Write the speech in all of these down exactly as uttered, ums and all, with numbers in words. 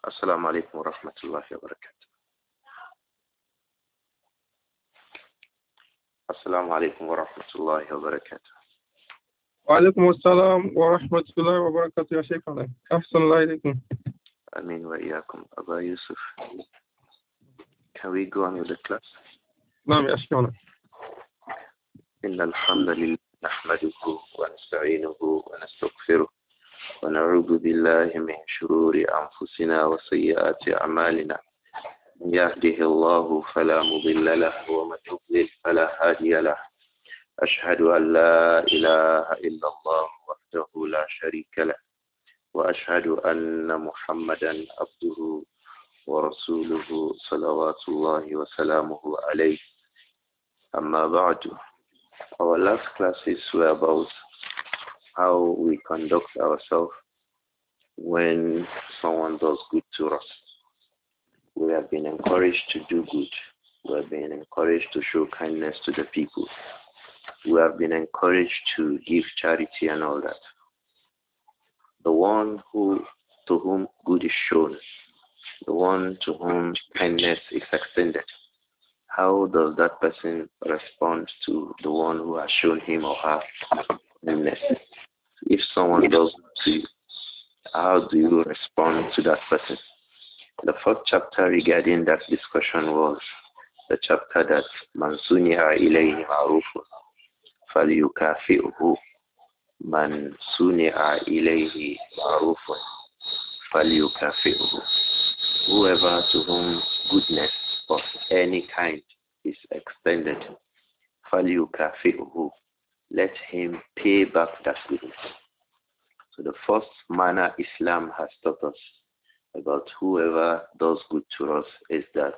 السلام عليكم ورحمة الله وبركاته. السلام عليكم ورحمة الله وبركاته. وعليكم السلام ورحمة الله وبركاته يا شيخنا. أحسن الله إليكم. أمين وإياكم. أبا يوسف. Can we go on with the class? نعم يا شيخنا. إن الحمد لله نحمده ونستعينه ونستغفره ونعوذ بالله من شرور أنفسنا وسيئات أعمالنا. من يهده الله فلا مضل له ومن يضلل فلا هادي له. أشهد أن لا إله إلا الله وحده لا شريك له وأشهد أن محمدا عبده ورسوله صلوات الله وسلامه عليه. أما بعد. Our last classes were about how we conduct ourselves when someone does good to us. We have been encouraged to do good. We have been encouraged to show kindness to the people. We have been encouraged to give charity and all that. The one who to whom good is shown, the one to whom kindness is extended, how does that person respond to the one who has shown him or her kindness? If someone does to you, how do you respond to that person? The first chapter regarding that discussion was the chapter that Man suni'a ilayhi ma'rufun falyukafi'uhu. Man suni'a ilayhi ma'rufun falyukafi'uhu. Whoever to whom goodness of any kind is extended, falyukafi'uhu, let him pay back that goodness. So the first manner Islam has taught us about whoever does good to us is that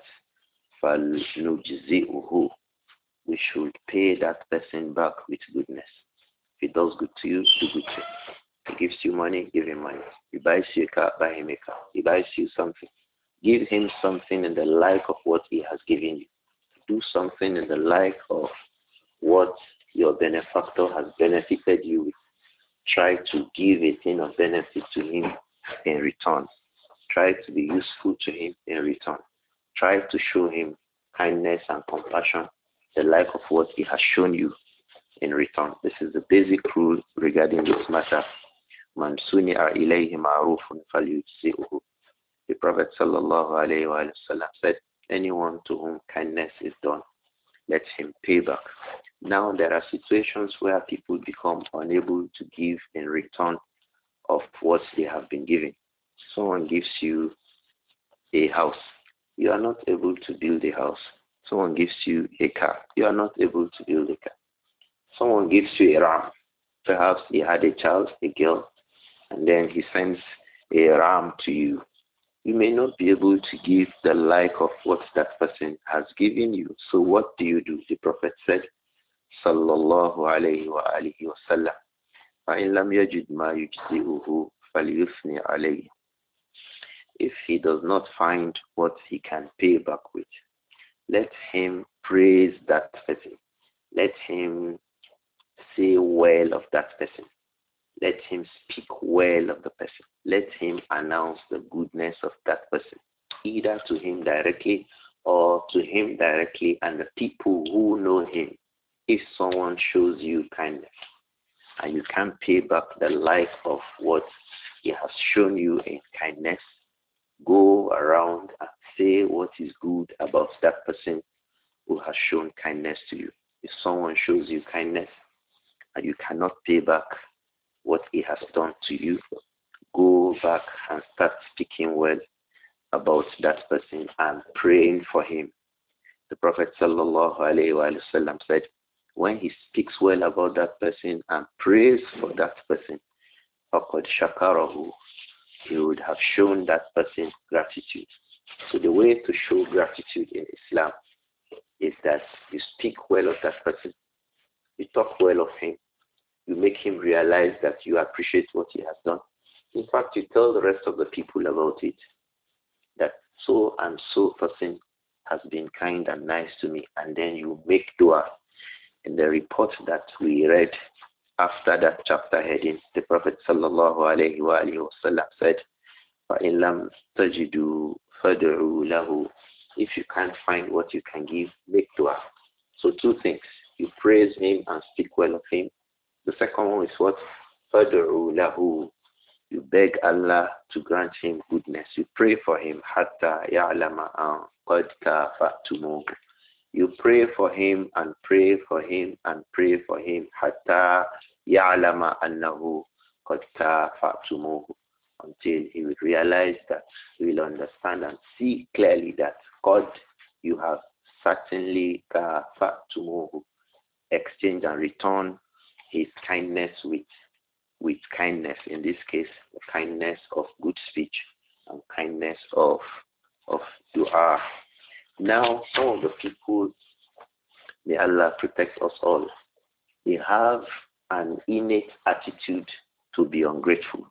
فَلْنُجْزِئُهُ, we should pay that person back with goodness. If he does good to you, do good to him. He gives you money, give him money. He buys you a car, buy him a car. He buys you something. Give him something in the like of what he has given you. Do something in the like of what your benefactor has benefited you with. Try to give a thing of benefit to him in return. Try to be useful to him in return. Try to show him kindness and compassion, the like of what he has shown you in return. This is the basic rule regarding this matter. Man suni'a ilayhi ma'rufun falyujzi'uhu. The Prophet sallallahu alayhi wa sallam said, anyone to whom kindness is done, let him pay back. Now there are situations where people become unable to give in return of what they have been given. Someone gives you a house. You are not able to build a house. Someone gives you a car. You are not able to build a car. Someone gives you a ram. Perhaps he had a child, a girl, and then he sends a ram to you. You may not be able to give the like of what that person has given you. So what do you do? The Prophet said, sallallahu alayhi wa alihi wa sallam, فَإِنْ لَمْ يَجِدْ مَا يُجْزِئُهُ فَلْيُثْنِ عَلَيْهِ. If he does not find what he can pay back with, let him praise that person. Let him say well of that person. Let him speak well of the person. Let him announce the goodness of that person, either to him directly or to him directly and the people who know him. If someone shows you kindness and you can't pay back the like of what he has shown you in kindness, go around and say what is good about that person who has shown kindness to you. If someone shows you kindness and you cannot pay back what he has done to you, go back and start speaking well about that person and praying for him. The Prophet sallallahu alayhi wa sallam said, when he speaks well about that person and prays for that person, فَقَدْ شَكَرَهُ, he would have shown that person gratitude. So the way to show gratitude in Islam is that you speak well of that person, you talk well of him, you make him realize that you appreciate what he has done. In fact, you tell the rest of the people about it, that so and so person has been kind and nice to me, and then you make dua. In the report that we read after that chapter heading, the Prophet sallallahu alayhi wa alayhi wa sallam said, فَإِن لَمْ تَجِدُوا فَادْعُوا لَهُ. If you can't find what you can give, make dua. So two things. You praise him and speak well of him. The second one is what? فَادْعُوا لَهُ. You beg Allah to grant him goodness. You pray for him. حَتَّى يَعْلَمَ أَنْ قَدْ كَافَأْتُمُوهُ. You pray for him and pray for him and pray for him. حَتَّى يَعْلَمَ أَنَّهُ قَدْ كَافَأْتُمُوهُ. Until he will realize that, he will understand and see clearly that God, you have certainly كَافَأْتُمُوهُ. Exchange and return his kindness with with kindness. In this case, the kindness of good speech and kindness of of dua. Now, some of the people, may Allah protect us all, they have an innate attitude to be ungrateful.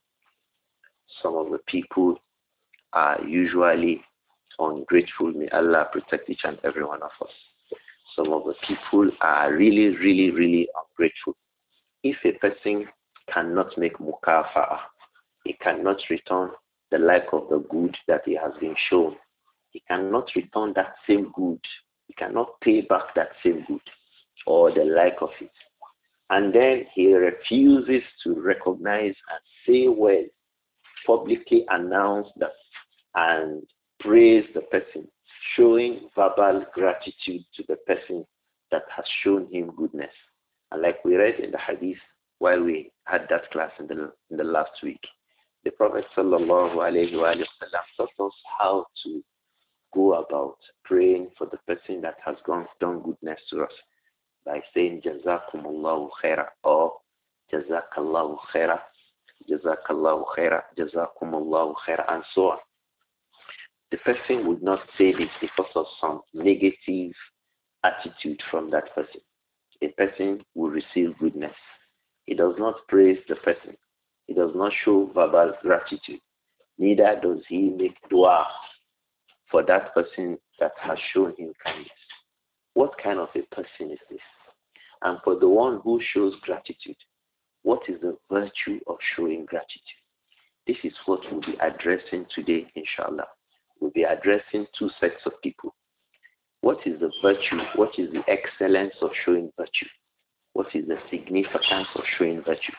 Some of the people are usually ungrateful. May Allah protect each and every one of us. Some of the people are really, really, really ungrateful. If a person cannot make mukafa'a, he cannot return the like of the good that he has been shown. He cannot return that same good. He cannot pay back that same good or the like of it. And then he refuses to recognize and say well, publicly announce that and praise the person, showing verbal gratitude to the person that has shown him goodness. And like we read in the hadith while we had that class in the, in the last week, the Prophet sallallahu alayhi wa sallam taught us how to go about praying for the person that has gone, done goodness to us by saying Jazakumullahu khaira or Jazakallahu khaira, Jazakallahu khaira, Jazakumullahu khaira, and so on. The person would not say this because of some negative attitude from that person. A person will receive goodness. He does not praise the person. He does not show verbal gratitude. Neither does he make dua for that person that has shown him kindness. What kind of a person is this? And for the one who shows gratitude, what is the virtue of showing gratitude? This is what we'll be addressing today, inshallah. We'll be addressing two sets of people. What is the virtue? What is the excellence of showing virtue? What is the significance of showing virtue?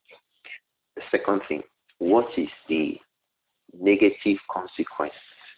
The second thing, what is the negative consequence?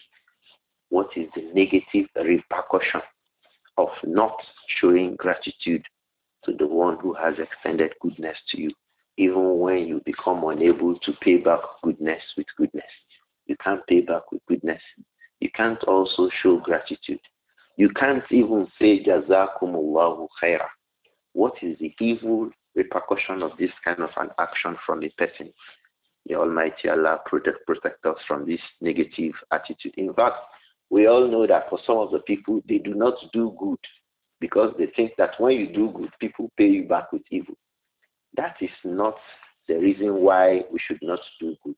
What is the negative repercussion of not showing gratitude to the one who has extended goodness to you, even when you become unable to pay back goodness with goodness? You can't pay back with goodness. You can't also show gratitude. You can't even say Jazakumullahu khaira. What is the evil repercussion of this kind of an action from a person? May Almighty Allah protect, protect us from this negative attitude. In fact, we all know that for some of the people, they do not do good because they think that when you do good, people pay you back with evil. That is not the reason why we should not do good.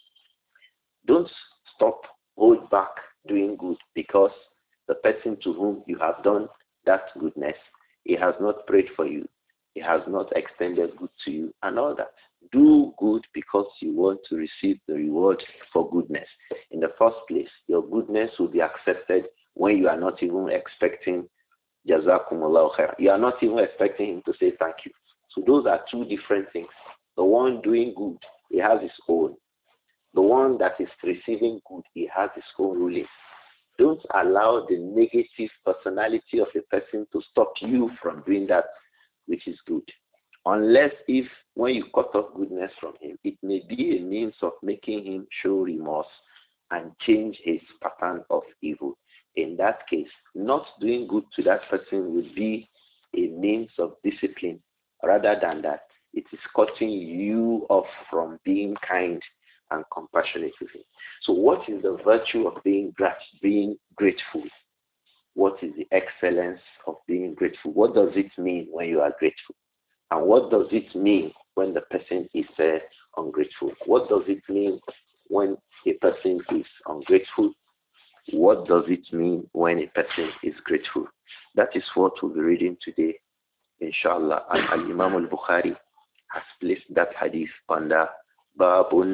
Don't stop, hold back doing good because the person to whom you have done that goodness, he has not prayed for you, he has not extended good to you, and all that. Do good because you want to receive the reward for goodness. In the first place, your goodness will be accepted when you are not even expecting Jazakumullahu khair. You are not even expecting him to say thank you. So those are two different things. The one doing good, he has his own. The one that is receiving good, he has his own ruling. Don't allow the negative personality of a person to stop you from doing that which is good. Unless if when you cut off goodness from him, it may be a means of making him show remorse and change his pattern of evil. In that case, not doing good to that person would be a means of discipline rather than that it is cutting you off from being kind and compassionate with him. So what is the virtue of being, grat- being grateful? What is the excellence of being grateful? What does it mean when you are grateful? And what does it mean when the person is uh, ungrateful? What does it mean when a person is ungrateful? What does it mean when a person is grateful? That is what we'll be reading today, inshallah. And Al-Imam al-Bukhari has placed that hadith under Babun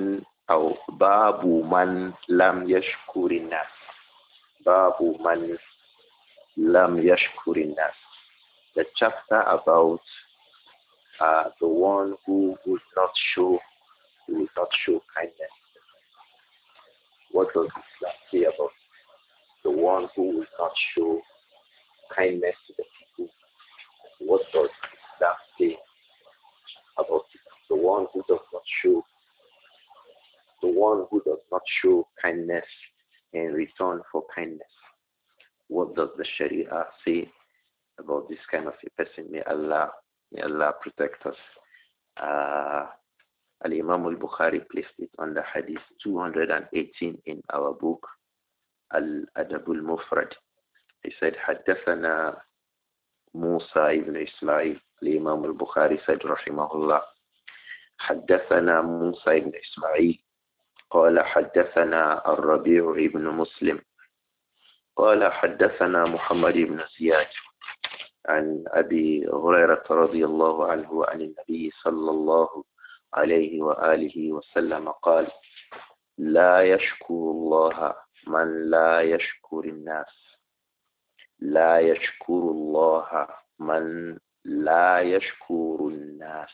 أو باب من لم يشكر الناس. باب من لم يشكر الناس. The chapter about uh, the one who would not show, who would not show kindness. What does Islam say about the one who will not show kindness to the people? What does Islam say about it? The one who does not show, the one who does not show kindness in return for kindness. What does the Sharia say about this kind of a person? May Allah, may Allah protect us. Uh, Al-Imam al-Bukhari placed it on the hadith two hundred eighteen in our book, Al-Adab al-Mufrad. He said, حدثنا موسى ibn Ismail. Al-Imam al-Bukhari said, rahimahullah, حدثنا موسى ibn Ismail. قال حدثنا الربيع ibn Muslim. قال حدثنا محمد بن زياد عن أبي هريرة رضي الله عنه عن النبي صلى الله عليه وآله وسلم قال لا يشكر الله من لا يشكر الناس. لا يشكر الله من لا يشكر الناس.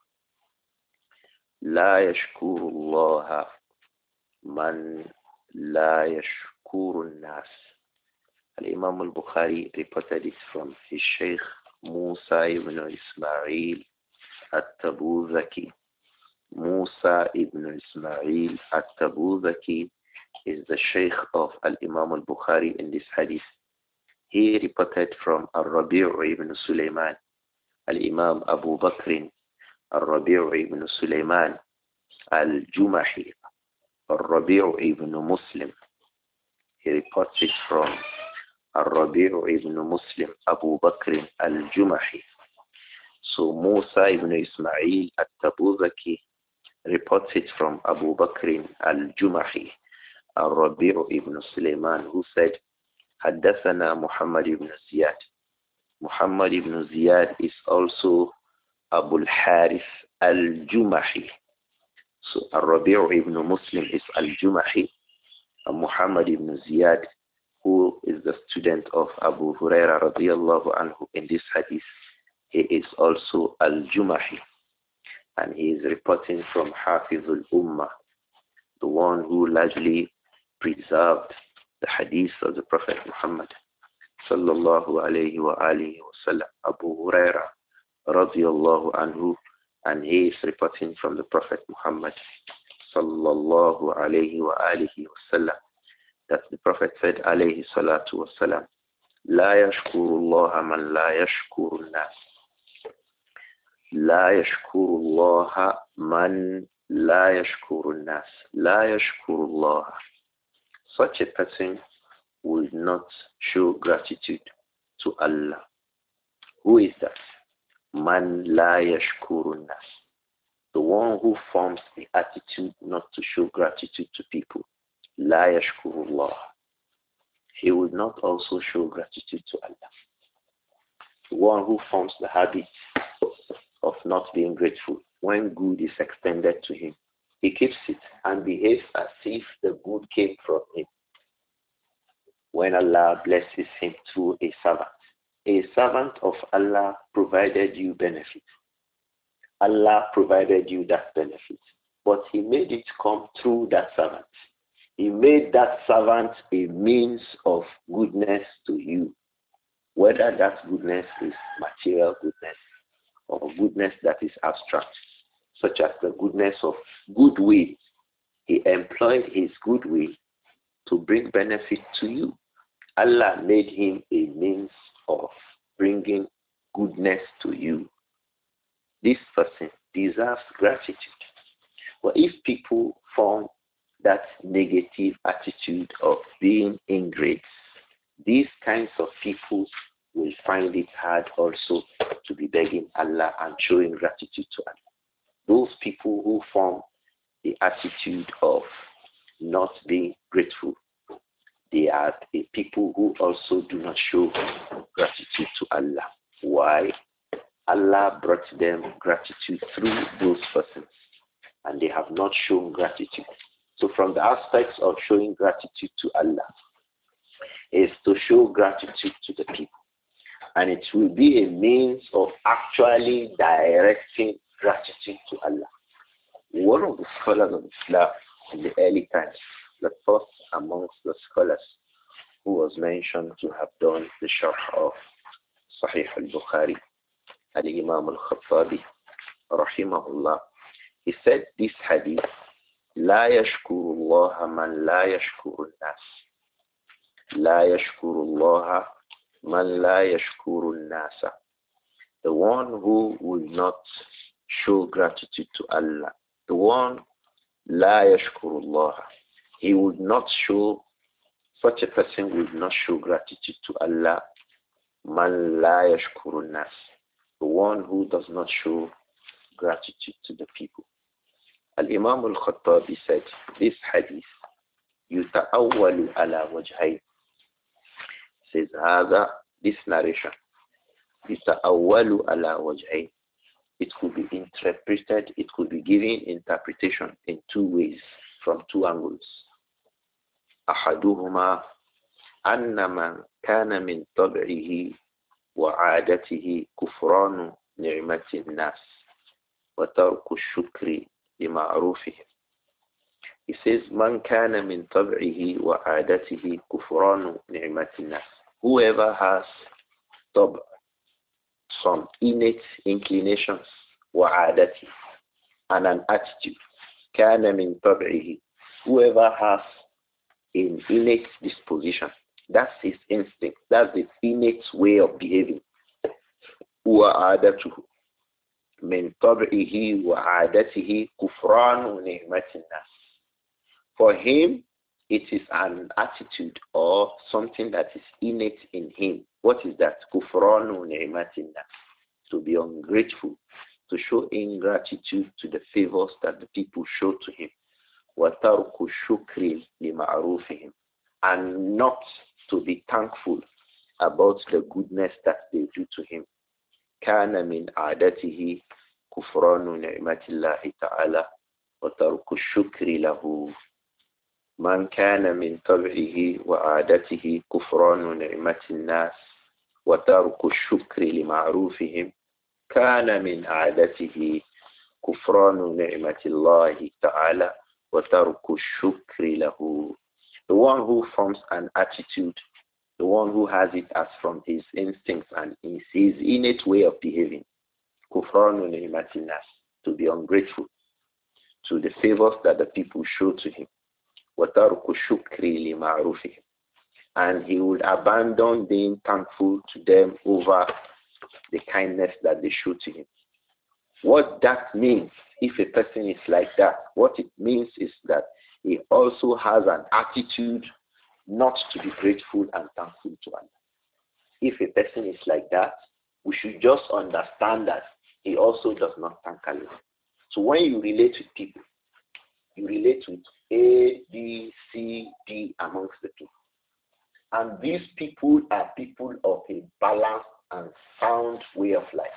لا يشكر الله من لا يشكر الناس. Al-Imam al-Bukhari reported it from his Sheikh Musa ibn Ismail at-Tabuzaki. Musa ibn Ismail at-Tabuzaki is the Sheikh of Al-Imam al-Bukhari in this hadith. He reported from Al-Rabi' ibn Sulaiman, Al-Imam Abu Bakr, Al-Rabi' ibn Sulaiman al-Jumahi, Al-Rabi' ibn Muslim. He reports it from Al-Rabi' ibn Muslim, Abu Bakr al-Jumahi. So Musa ibn Ismail at-Tabuzaki reports it from Abu Bakr al-Jumahi, Al-Rabi' ibn Sulaiman, who said, حدثنا Muhammad ibn Ziyad. Muhammad ibn Ziyad is also Abu al-Harith al-Jumahi. So Al-Rabi' ibn Muslim is al-Jumahi, and Muhammad ibn Ziyad, who is the student of Abu Huraira radiyallahu anhu in this hadith, he is also al-Jumahi. And he is reporting from Hafizul Ummah, the one who largely preserved the hadith of the Prophet Muhammad sallallahu alayhi wa alihi wa sallam, Abu Huraira radiyallahu anhu, and he is reporting from the Prophet Muhammad sallallahu alayhi wa alihi wa sallam, that the Prophet said alayhi salatu wa salam, لا يشكر الله من لا يشكر الناس. لا يشكر الله من لا يشكر الناس. لا يشكر الله. Such a person will not show gratitude to Allah. Who is that? Man la yashkurun nas. The one who forms the attitude not to show gratitude to people. La yashkurullah. He will not also show gratitude to Allah. The one who forms the habit of not being grateful when good is extended to him, he keeps it and behaves as if the good came from him. When Allah blesses him through a servant, a servant of Allah provided you benefit. Allah provided you that benefit, but he made it come through that servant. He made that servant a means of goodness to you, whether that goodness is material goodness or goodness that is abstract, such as the goodness of goodwill. He employed his goodwill to bring benefit to you. Allah made him a means of bringing goodness to you. This person deserves gratitude. But if people form that negative attitude of being ingrate, these kinds of people will find it hard also to be begging Allah and showing gratitude to Allah. Those people who form the attitude of not being grateful, they are the people who also do not show gratitude to Allah. Why? Allah brought them gratitude through those persons, and they have not shown gratitude. So from the aspects of showing gratitude to Allah is to show gratitude to the people. And it will be a means of actually directing gratitude to Allah. One of the scholars of Islam in the early times, the first amongst the scholars who was mentioned to have done the sharh of Sahih al-Bukhari, al-Imam al-Khattabi, rahimahullah, he said this hadith, لا يشكر الله من لا يشكر الناس. لا يشكر الله من لا يشكر الناس. The one who will not show gratitude to Allah. The one لا يشكر الله. He would not show, such a person would not show gratitude to Allah. Man لا يشكر الناس. The one who does not show gratitude to the people. Al-Imam al-Khattabi said, this hadith, يتأول على وجهين. Says, هذا, this narration, يتأول على وجهين. It could be interpreted, it could be given interpretation in two ways, from two angles. أحدهما أن من كان من طبعه وعادته كفران نعمة الناس وترك الشكر لمعروفهم. He says, من كان من طبعه وعادته كفران نعمة الناس. Whoever has طبع, some innate inclinations, وعادته, and an attitude, كان من طبعه. Whoever has an innate disposition, that's his instinct, that's his innate way of behaving. وعادته من طبعه وعادته كفران نعمة الناس. For him, it is an attitude or something that is innate in him. What is that? كفران نعمة الناس. To be ungrateful, to show ingratitude to the favors that the people show to him. وترك الشكر لمعروفهم. And not to be thankful about the goodness that they do to him. كان من عادته كفران نعمة الله تعالى وترك الشكر له. من كان من طبعه وعادته كفران نعمة الناس وترك الشكر لمعروفهم كان من عادته كفران نعمة الله تعالى وترك الشكر له. The one who forms an attitude, the one who has it as from his instincts and his, his innate way of behaving, kufranu ni'matin nas, to be ungrateful to the favors that the people show to him, wa tarku shukri li ma'rufihim, and he would abandon being thankful to them over the kindness that they show to him. What that means, if a person is like that, what it means is that he also has an attitude not to be grateful and thankful to Allah. If a person is like that, we should just understand that he also does not thank Allah. So when you relate with people, you relate with A, B, C, D amongst the people. And these people are people of a balanced and sound way of life.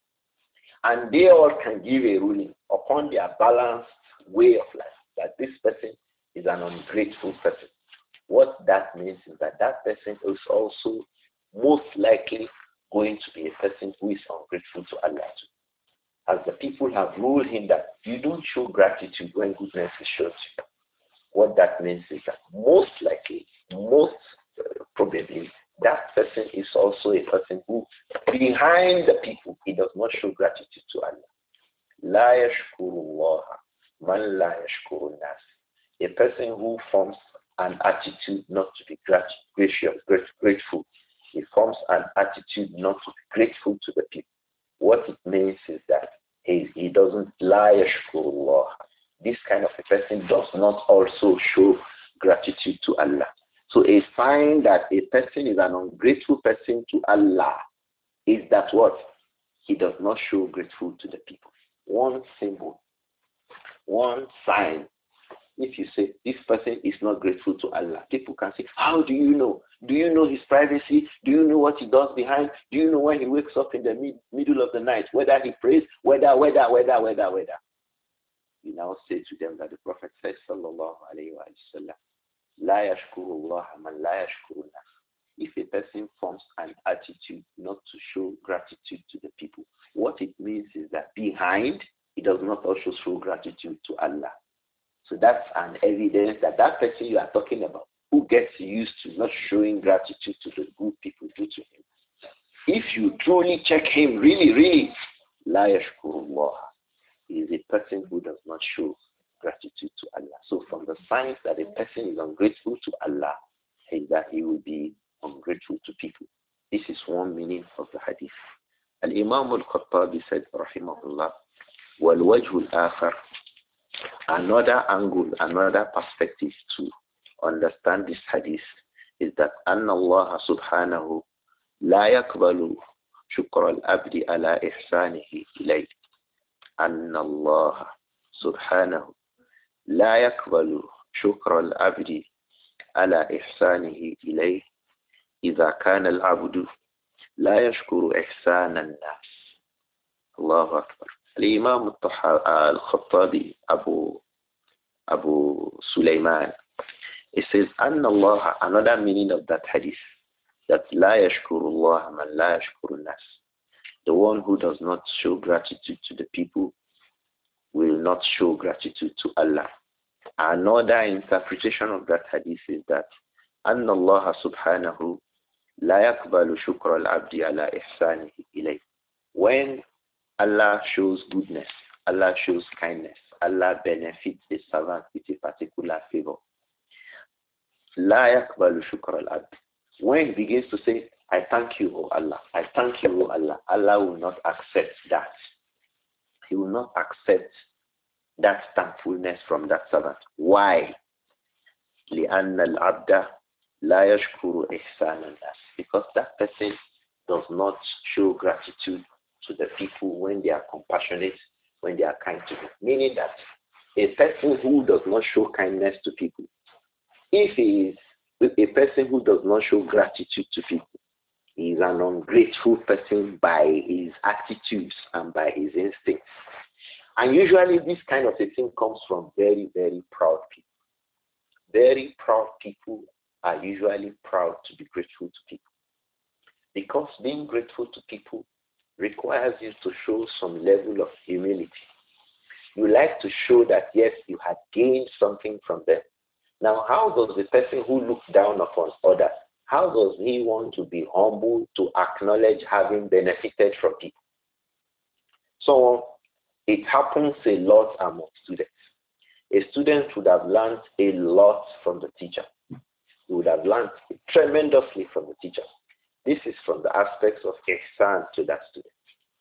And they all can give a ruling upon their balanced way of life that this person is an ungrateful person. What that means is that that person is also most likely going to be a person who is ungrateful to Allah too. As the people have ruled him that you don't show gratitude when goodness is shown to you. What that means is that most likely, most uh, probably, that person is also a person who, behind the people, he does not show gratitude to Allah. La yashkurullah, man la yashkurun nas. A person who forms an attitude not to be gracious, grateful. He forms an attitude not to be grateful to the people. What it means is that he, he doesn't la yashkurullah. This kind of a person does not also show gratitude to Allah. So a sign that a person is an ungrateful person to Allah is that what? He does not show grateful to the people. One symbol, one sign. If you say this person is not grateful to Allah, people can say, how do you know? Do you know his privacy? Do you know what he does behind? Do you know when he wakes up in the mid- middle of the night? Whether he prays, whether, whether, whether, whether, whether. You now say to them that the Prophet says, sallallahu alayhi wa sallam, la yashkuru Allah man la yashkuru nas. If a person forms an attitude not to show gratitude to the people, what it means is that behind, he does not also show gratitude to Allah. So that's an evidence that that person you are talking about, who gets used to not showing gratitude to the good people do to him, if you truly check him, really, really, la yashkurullah, he is a person who does not show gratitude to Allah. So from the signs that a person is ungrateful to Allah is that he will be ungrateful to people. This is one meaning of the hadith. Al-Imam al-Khattabi said, rahimahullah, wal-wajhu al-akhar, another angle, another perspective to understand this hadith is that anna Allah subhanahu la yakbalu shukra al-abdi ala ihsanihi ilayh. Anna Allah subhanahu la yakbalu shukra al-abdi ala ihsanihi ilayh إذا كان العبد لا يشكر إحسان الناس. الله أكبر. الإمام الخطابي أبو أبو سليمان, it says أن الله, another meaning of that hadith, that لا يشكر الله من لا يشكر الناس. The one who does not show gratitude to the people will not show gratitude to Allah. Another interpretation of that hadith is that أن الله سبحانه لا يقبل شكر العبد على إحسانه إليه. When Allah shows goodness, Allah shows kindness, Allah benefits the servant with a particular favor. لا يقبل شكر العبد. When he begins to say, I thank you, O Allah, I thank you, O Allah, Allah will not accept that. He will not accept that thankfulness from that servant. Why? لأن العبد لا يشكر إحسان الناس. Because that person does not show gratitude to the people when they are compassionate, when they are kind to them. Meaning that a person who does not show kindness to people, if he is a person who does not show gratitude to people, he is an ungrateful person by his attitudes and by his instincts. And usually this kind of a thing comes from very, very proud people. Very proud people are usually proud to be grateful to people. Because being grateful to people requires you to show some level of humility. You like to show that, yes, you had gained something from them. Now, how does the person who looks down upon others, how does he want to be humble to acknowledge having benefited from people? So it happens a lot among students. A student would have learned a lot from the teacher. He would have learned tremendously from the teacher. This is from the aspects of ihsan to that student.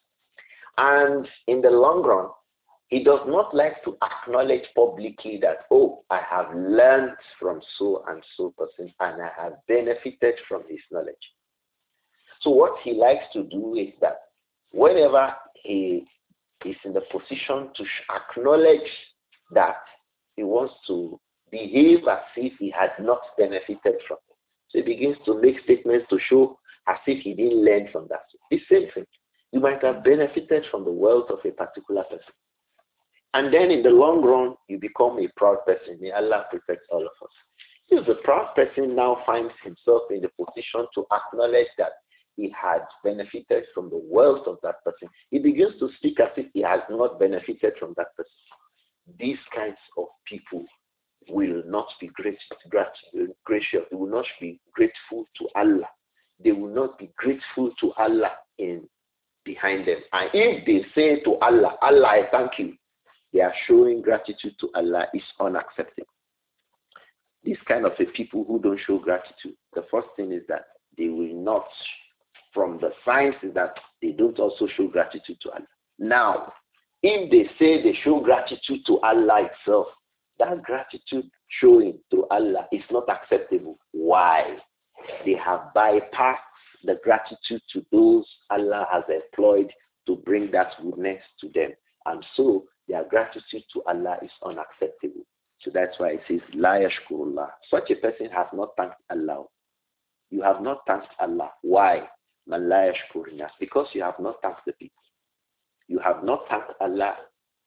And in the long run, he does not like to acknowledge publicly that, oh, I have learned from so and so person and I have benefited from his knowledge. So what he likes to do is that whenever he is in the position to acknowledge that, he wants to behave as if he had not benefited from it. So he begins to make statements to show as if he didn't learn from that. The same thing. You might have benefited from the wealth of a particular person. And then in the long run, you become a proud person. May Allah protect all of us. If the proud person now finds himself in the position to acknowledge that he had benefited from the wealth of that person, he begins to speak as if he has not benefited from that person. These kinds of people will not be great, gracious. They will not be grateful to Allah. They will not be grateful to Allah in behind them. And if they say to Allah, Allah, I thank you, they are showing gratitude to Allah is unacceptable. This kind of a people who don't show gratitude, the first thing is that they will not, from the signs is that they don't also show gratitude to Allah. Now, if they say they show gratitude to Allah itself, that gratitude showing to Allah is not acceptable. Why? They have bypassed the gratitude to those Allah has employed to bring that goodness to them. And so their gratitude to Allah is unacceptable. So that's why it says, La yashkurullah. Such a person has not thanked Allah. You have not thanked Allah. Why? Man la yashkurullah. Because you have not thanked the people. You have not thanked Allah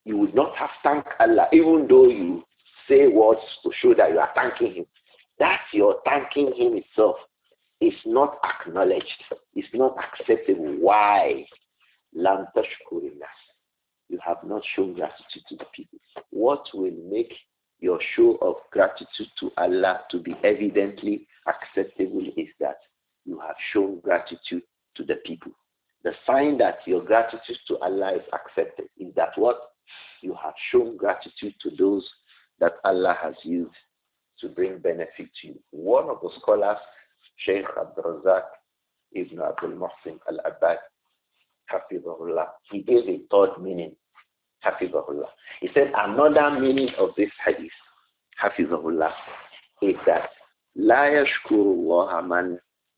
You would not have thanked Allah, even though you say words to show that you are thanking him. That your thanking him itself is not acknowledged. It's not acceptable. Why? Lam tashkurillah. You have not shown gratitude to the people. What will make your show of gratitude to Allah to be evidently acceptable is that you have shown gratitude to the people. The sign that your gratitude to Allah is accepted is that what? You have shown gratitude to those that Allah has used to bring benefit to you. One of the scholars, Sheikh Abdul Razak Ibn Abdul Muhsin Al-Abbad, Hafizahullah, he gave a third meaning, Hafizahullah. He said another meaning of this hadith, Hafizahullah, is that La yashkurullaha man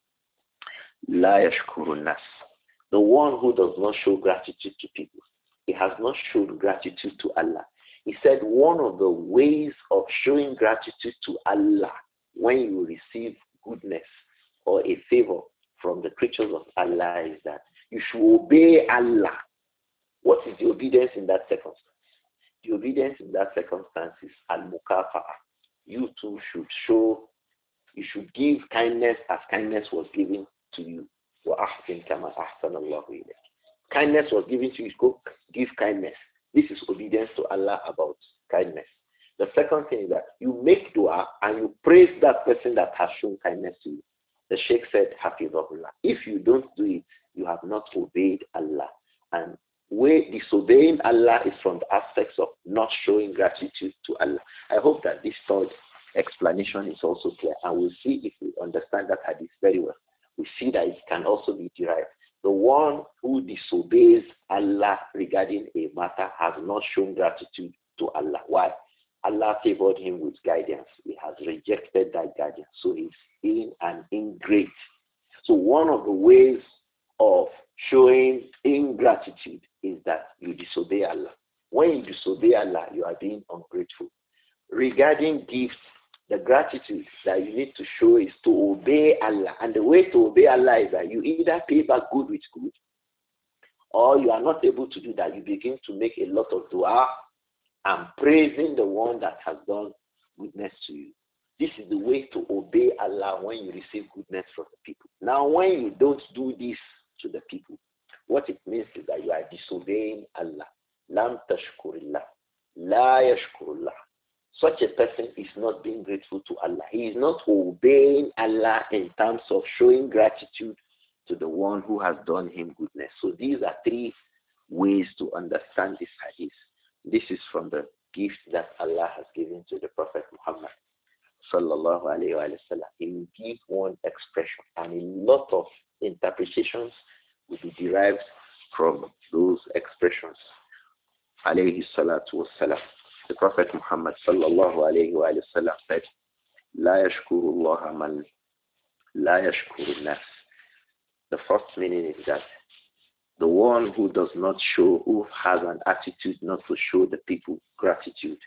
la yashkurun nas. The one who does not show gratitude to people, he has not shown gratitude to Allah. He said one of the ways of showing gratitude to Allah when you receive goodness or a favor from the creatures of Allah is that you should obey Allah. What is the obedience in that circumstance? The obedience in that circumstance is al-mukafa'ah. You too should show, you should give kindness as kindness was given to you. وَأَحْسِنْ كَمَا أَحْسَنَ اللَّهُ إِلَيْكَ. Kindness was given to you, go give kindness. This is obedience to Allah about kindness. The second thing is that you make dua and you praise that person that has shown kindness to you. The Sheikh said, Hafizahullah, if you don't do it, you have not obeyed Allah. And where disobeying Allah is from the aspects of not showing gratitude to Allah. I hope that this third explanation is also clear, and we'll see if we understand that hadith very well. We see that it can also be derived. The one who disobeys Allah regarding a matter has not shown gratitude to Allah. Why? Allah favored him with guidance. He has rejected that guidance. So he's in an ingrate. So one of the ways of showing ingratitude is that you disobey Allah. When you disobey Allah, you are being ungrateful. Regarding gifts, the gratitude that you need to show is to obey Allah. And the way to obey Allah is that you either pay back good with good, or you are not able to do that. You begin to make a lot of dua and praising the one that has done goodness to you. This is the way to obey Allah when you receive goodness from the people. Now, when you don't do this to the people, what it means is that you are disobeying Allah. Lam tashkurillah. La yashkurullah. Such a person is not being grateful to Allah. He is not obeying Allah in terms of showing gratitude to the one who has done him goodness. So these are three ways to understand this hadith. This is from the gift that Allah has given to the Prophet Muhammad sallallahu alayhi wa sallam. He will give one expression, and a lot of interpretations will be derived from those expressions. Alayhi salatu wassalam. The Prophet Muhammad sallallahu alayhi wa sallam said, La yashkuru Allah man la yashkuru nas. The first meaning is that the one who does not show, who has an attitude not to show the people gratitude,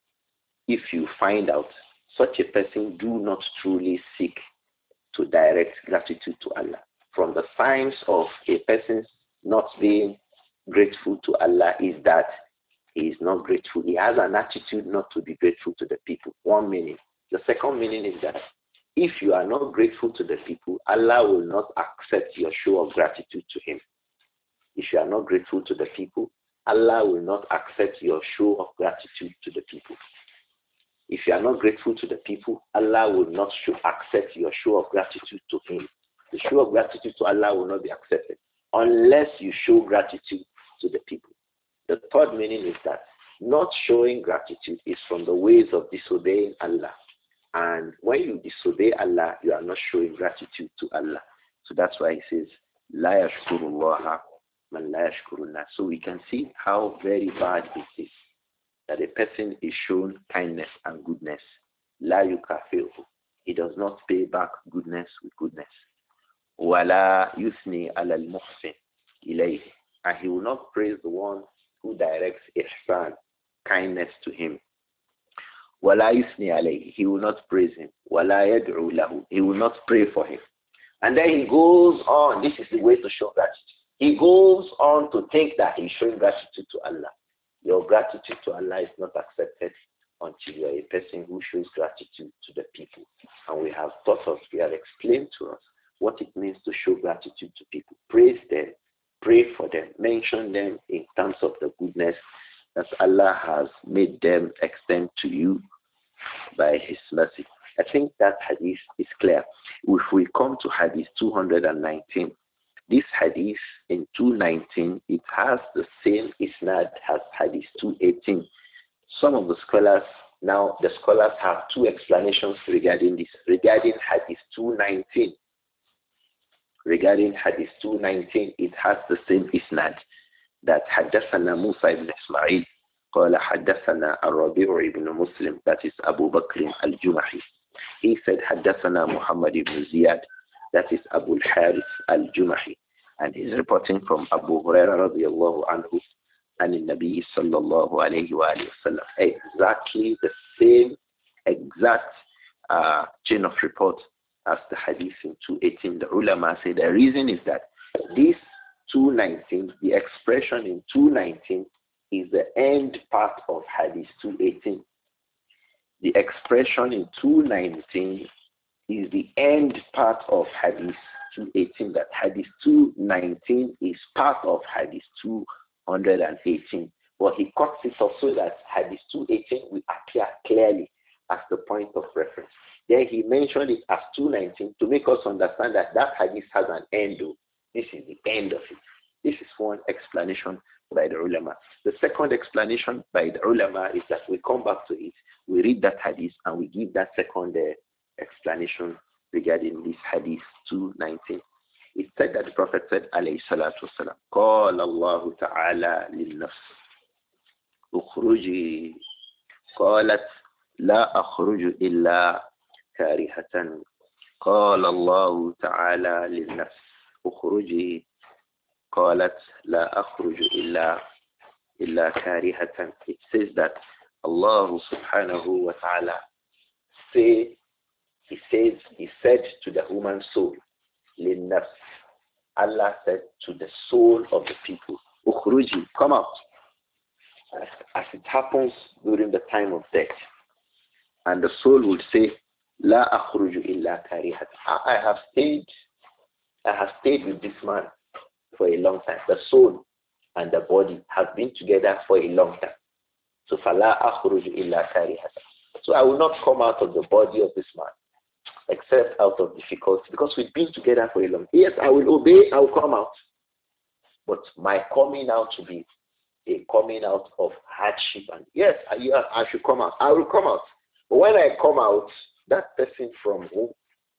if you find out such a person, do not truly seek to direct gratitude to Allah. From the signs of a person not being grateful to Allah is that he is not grateful. He has an attitude not to be grateful to the people. One meaning. The second meaning is that if you are not grateful to the people, Allah will not accept your show of gratitude to him. If you are not grateful to the people, Allah will not accept your show of gratitude to the people. If you are not grateful to the people, Allah will not show, accept your show of gratitude to him. The show of gratitude to Allah will not be accepted unless you show gratitude to the people. The third meaning is that not showing gratitude is from the ways of disobeying Allah. And when you disobey Allah, you are not showing gratitude to Allah. So that's why he says, La yashkurullaha man la yashkurun nas. So we can see how very bad it is that a person is shown kindness and goodness. La yukafiru. He does not pay back goodness with goodness. Wala yusni ala al-muhsin ilayhi. And he will not praise the one who directs ihsan, kindness to him. Wala yusni alayhi. He will not praise him. Wala yad'u lahu. He will not pray for him. And then he goes on. This is the way to show gratitude. He goes on to think that he's showing gratitude to Allah. Your gratitude to Allah is not accepted until you are a person who shows gratitude to the people. And we have taught us, we have explained to us what it means to show gratitude to people. Praise them, pray for them, mention them in terms of the goodness that Allah has made them extend to you by His mercy. I think that hadith is clear. If we come to hadith two hundred nineteen, this hadith in two nineteen, it has the same isnad as hadith two eighteen. Some of the scholars, now the scholars have two explanations regarding this, regarding hadith two nineteen. Regarding hadith two nineteen, it has the same isnad that حدثنا موسى ibn Ismail قال حدثنا الربيع ibn Muslim, that is Abu Bakr al-Jumahi. He said حدثنا Muhammad ibn Ziyad, that is Abu al-Harith al-Jumahi. And he's reporting from Abu Hurairah radiyallahu anhu and the Nabi sallallahu alayhi wa sallam. Exactly the same exact uh, chain of report as the hadith in two eighteen. The ulama say the reason is that this two nineteen, the expression in two nineteen is the end part of hadith two eighteen. The expression in two nineteen is the end part of hadith two eighteen. That hadith two nineteen is part of hadith two eighteen. But he cuts it off so that hadith two eighteen will appear clearly as the point of reference. Then he mentioned it as two nineteen to make us understand that that hadith has an end. This is the end of it. This is one explanation by the ulama. The second explanation by the ulama is that we come back to it, we read that hadith, and we give that second uh, explanation regarding this hadith two nineteen. It said that the Prophet said, alayhi salatu wasalam, قال الله تعالى للنفس اخرجي قالت لا أخرج إلا كارهة قال الله تعالى للنفس اخرجي قالت لا أخرج إلا إلا كارهة. It says that Allah subhanahu wa ta'ala say, he says, he said to the human soul, للنفس, Allah said to the soul of the people, ukhruji, come out. As, as it happens during the time of death. And the soul would say, La akhruju illa karihat. I have stayed, I have stayed with this man for a long time. The soul and the body have been together for a long time. So fala akhruju illa karihat. So I will not come out of the body of this man except out of difficulty, because we've been together for a long time. Yes, I will obey, I will come out. But my coming out to be a coming out of hardship. And yes, I, I should come out. I will come out. But when I come out, that person from whom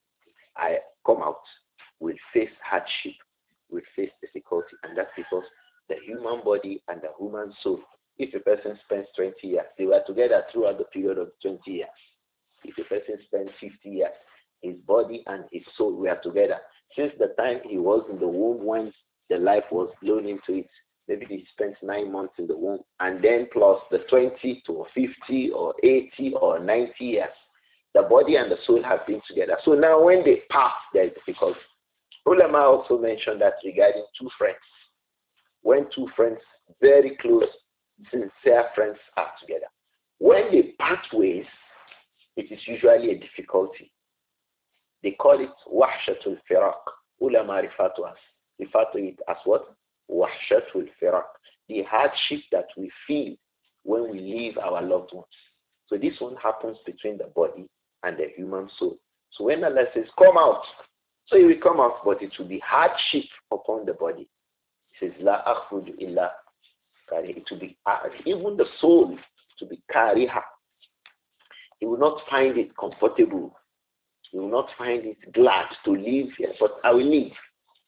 I come out will face hardship, will face difficulty. And that's because the human body and the human soul, if a person spends twenty years, they were together throughout the period of twenty years. If a person spends fifty years, his body and his soul were together. Since the time he was in the womb when the life was blown into it, maybe he spent nine months in the womb, and then plus the twenty to fifty or eighty or ninety years, the body and the soul have been together. So now when they pass, there is difficulty. Ulama also mentioned that regarding two friends. When two friends, very close, sincere friends are together. When they part ways, it is usually a difficulty. They call it wahshatul firaq. Ulama refer to us, refer to it as what? Wahshatul firaq. The hardship that we feel when we leave our loved ones. So this one happens between the body and the human soul. So when Allah says, come out, so it will come out, but it will be hardship upon the body. He says, La akhruju illa kariha. It will be, even the soul to be kariha. He will not find it comfortable. He will not find it glad to live here, but I will leave.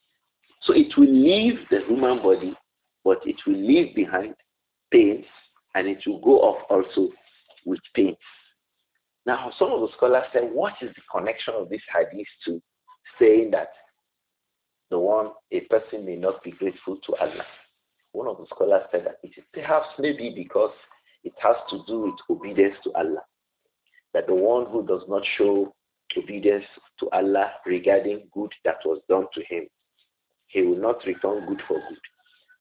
So it will leave the human body, but it will leave behind pains, and it will go off also with pains. Now, some of the scholars say, what is the connection of this hadith to saying that the one, a person may not be grateful to Allah? One of the scholars said that it is perhaps maybe because it has to do with obedience to Allah. That the one who does not show obedience to Allah regarding good that was done to him, he will not return good for good.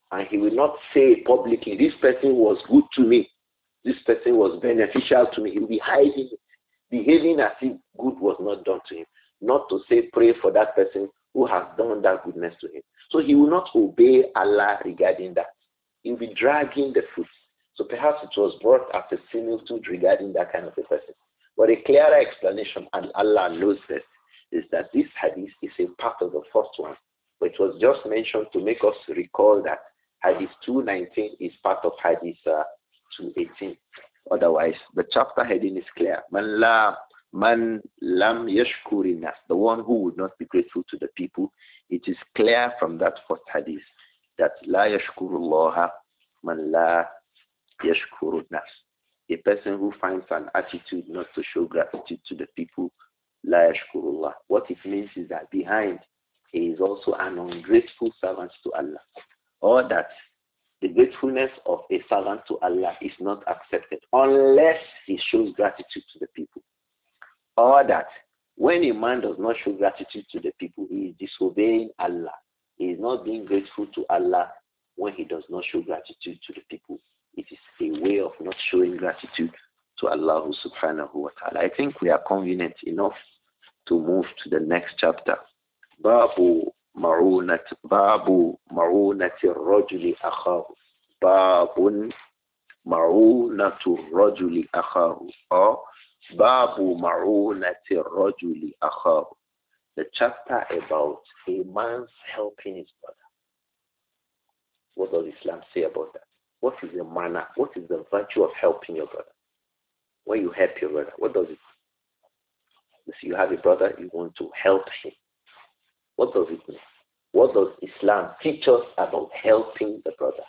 And he will not say publicly, this person was good to me. This person was beneficial to me. He will be hiding it, behaving as if good was not done to him. Not to say pray for that person who has done that goodness to him. So he will not obey Allah regarding that. He will be dragging the foot. So perhaps it was brought as a similitude regarding that kind of a person. But a clearer explanation, and Allah knows this, is that this hadith is a part of the first one. But it was just mentioned to make us recall that hadith two nineteen is part of hadith uh, two eighteen. Otherwise, the chapter heading is clear. Man la man lam yashkurina, the one who would not be grateful to the people. It is clear from that first hadith that la yashkurullaha man la yashkurun nas. A person who finds an attitude not to show gratitude to the people, la yashkurullah. What it means is that behind, he is also an ungrateful servant to Allah. Or that the gratefulness of a servant to Allah is not accepted unless he shows gratitude to the people. Or that when a man does not show gratitude to the people, he is disobeying Allah. He is not being grateful to Allah when he does not show gratitude to the people. It is a way of not showing gratitude to Allah subhanahu wa ta'ala. I think we are convenient enough to move to the next chapter. Babu ma'unat Babu ma'unati rajuli akhahu. Babun ma'unatu rajuli akhahu. Or Babu ma'unati rajuli akhahu. The chapter about a man's helping his brother. What does Islam say about that? What is the manner? What is the virtue of helping your brother? When you help your brother, what does it mean? You have a brother, you want to help him. What does it mean? What does Islam teach us about helping the brother?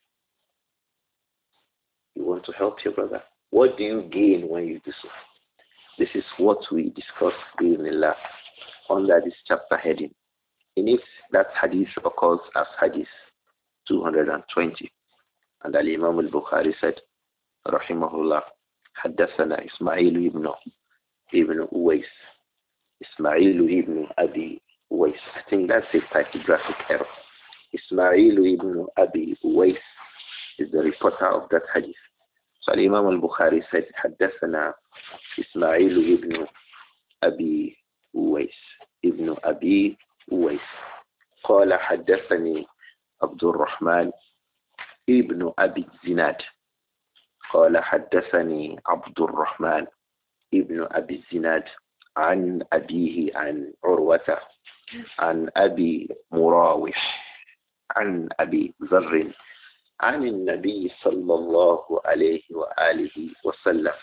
You want to help your brother. What do you gain when you do so? This is what we discussed in Allah under this chapter heading. In it, that hadith occurs as hadith two hundred twenty. And Al-Imam al-Bukhari said, Rahimahullah, حدثنا إسماعيل ibn ibn Uwais. Ismail ibn Abi Uwais. I think that's a typographic error. Ismail ibn Abi Uwais is the reporter of that hadith. So Al-Imam al-Bukhari said, حدثنا إسماعيل ibn Abi Uwais. Ibn Abi Uwais. قال حدثني عبد الرحمن ابن أبي الزناد. قال حدثني عبد الرحمن ابن أبي الزناد عن أبيه عن عروة عن أبي مراوح عن أبي ذر عن النبي صلى الله عليه وآله وسلم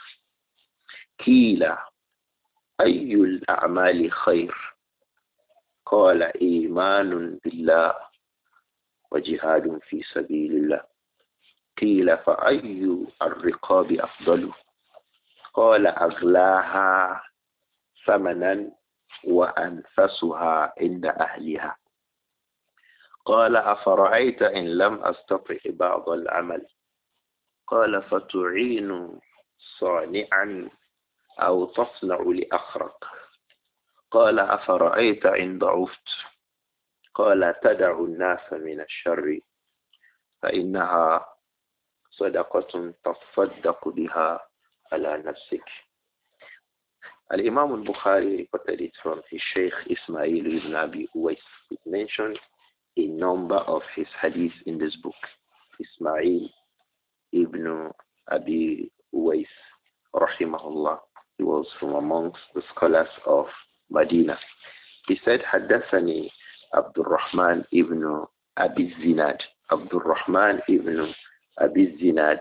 قيل أي الأعمال خير؟ قال إيمان بالله وجهاد في سبيل الله. قيل فأي الرقاب أفضل؟ قال أغلاها ثمنا وأنفسها عند أهلها. قال أفرأيت إن لم أستطع بعض العمل؟ قال فتعين صانعا أو تصنع لأخرك. قال أفرأيت إن ضعفت؟ قال تدع الناس من الشر فإنها صدقة تصدق بها على نفسك. Al-Imam al-Bukhari reported it from his Sheikh Ismail ibn Abi Uwais. It mentioned a number of his hadiths in this book. Ismail ibn Abi Uwais, rahimahullah. He was from amongst the scholars of Medina. He said, حدثني عبد الرحمن ibn Abi Zinad. Abdul Rahman ibn Abi Zinad.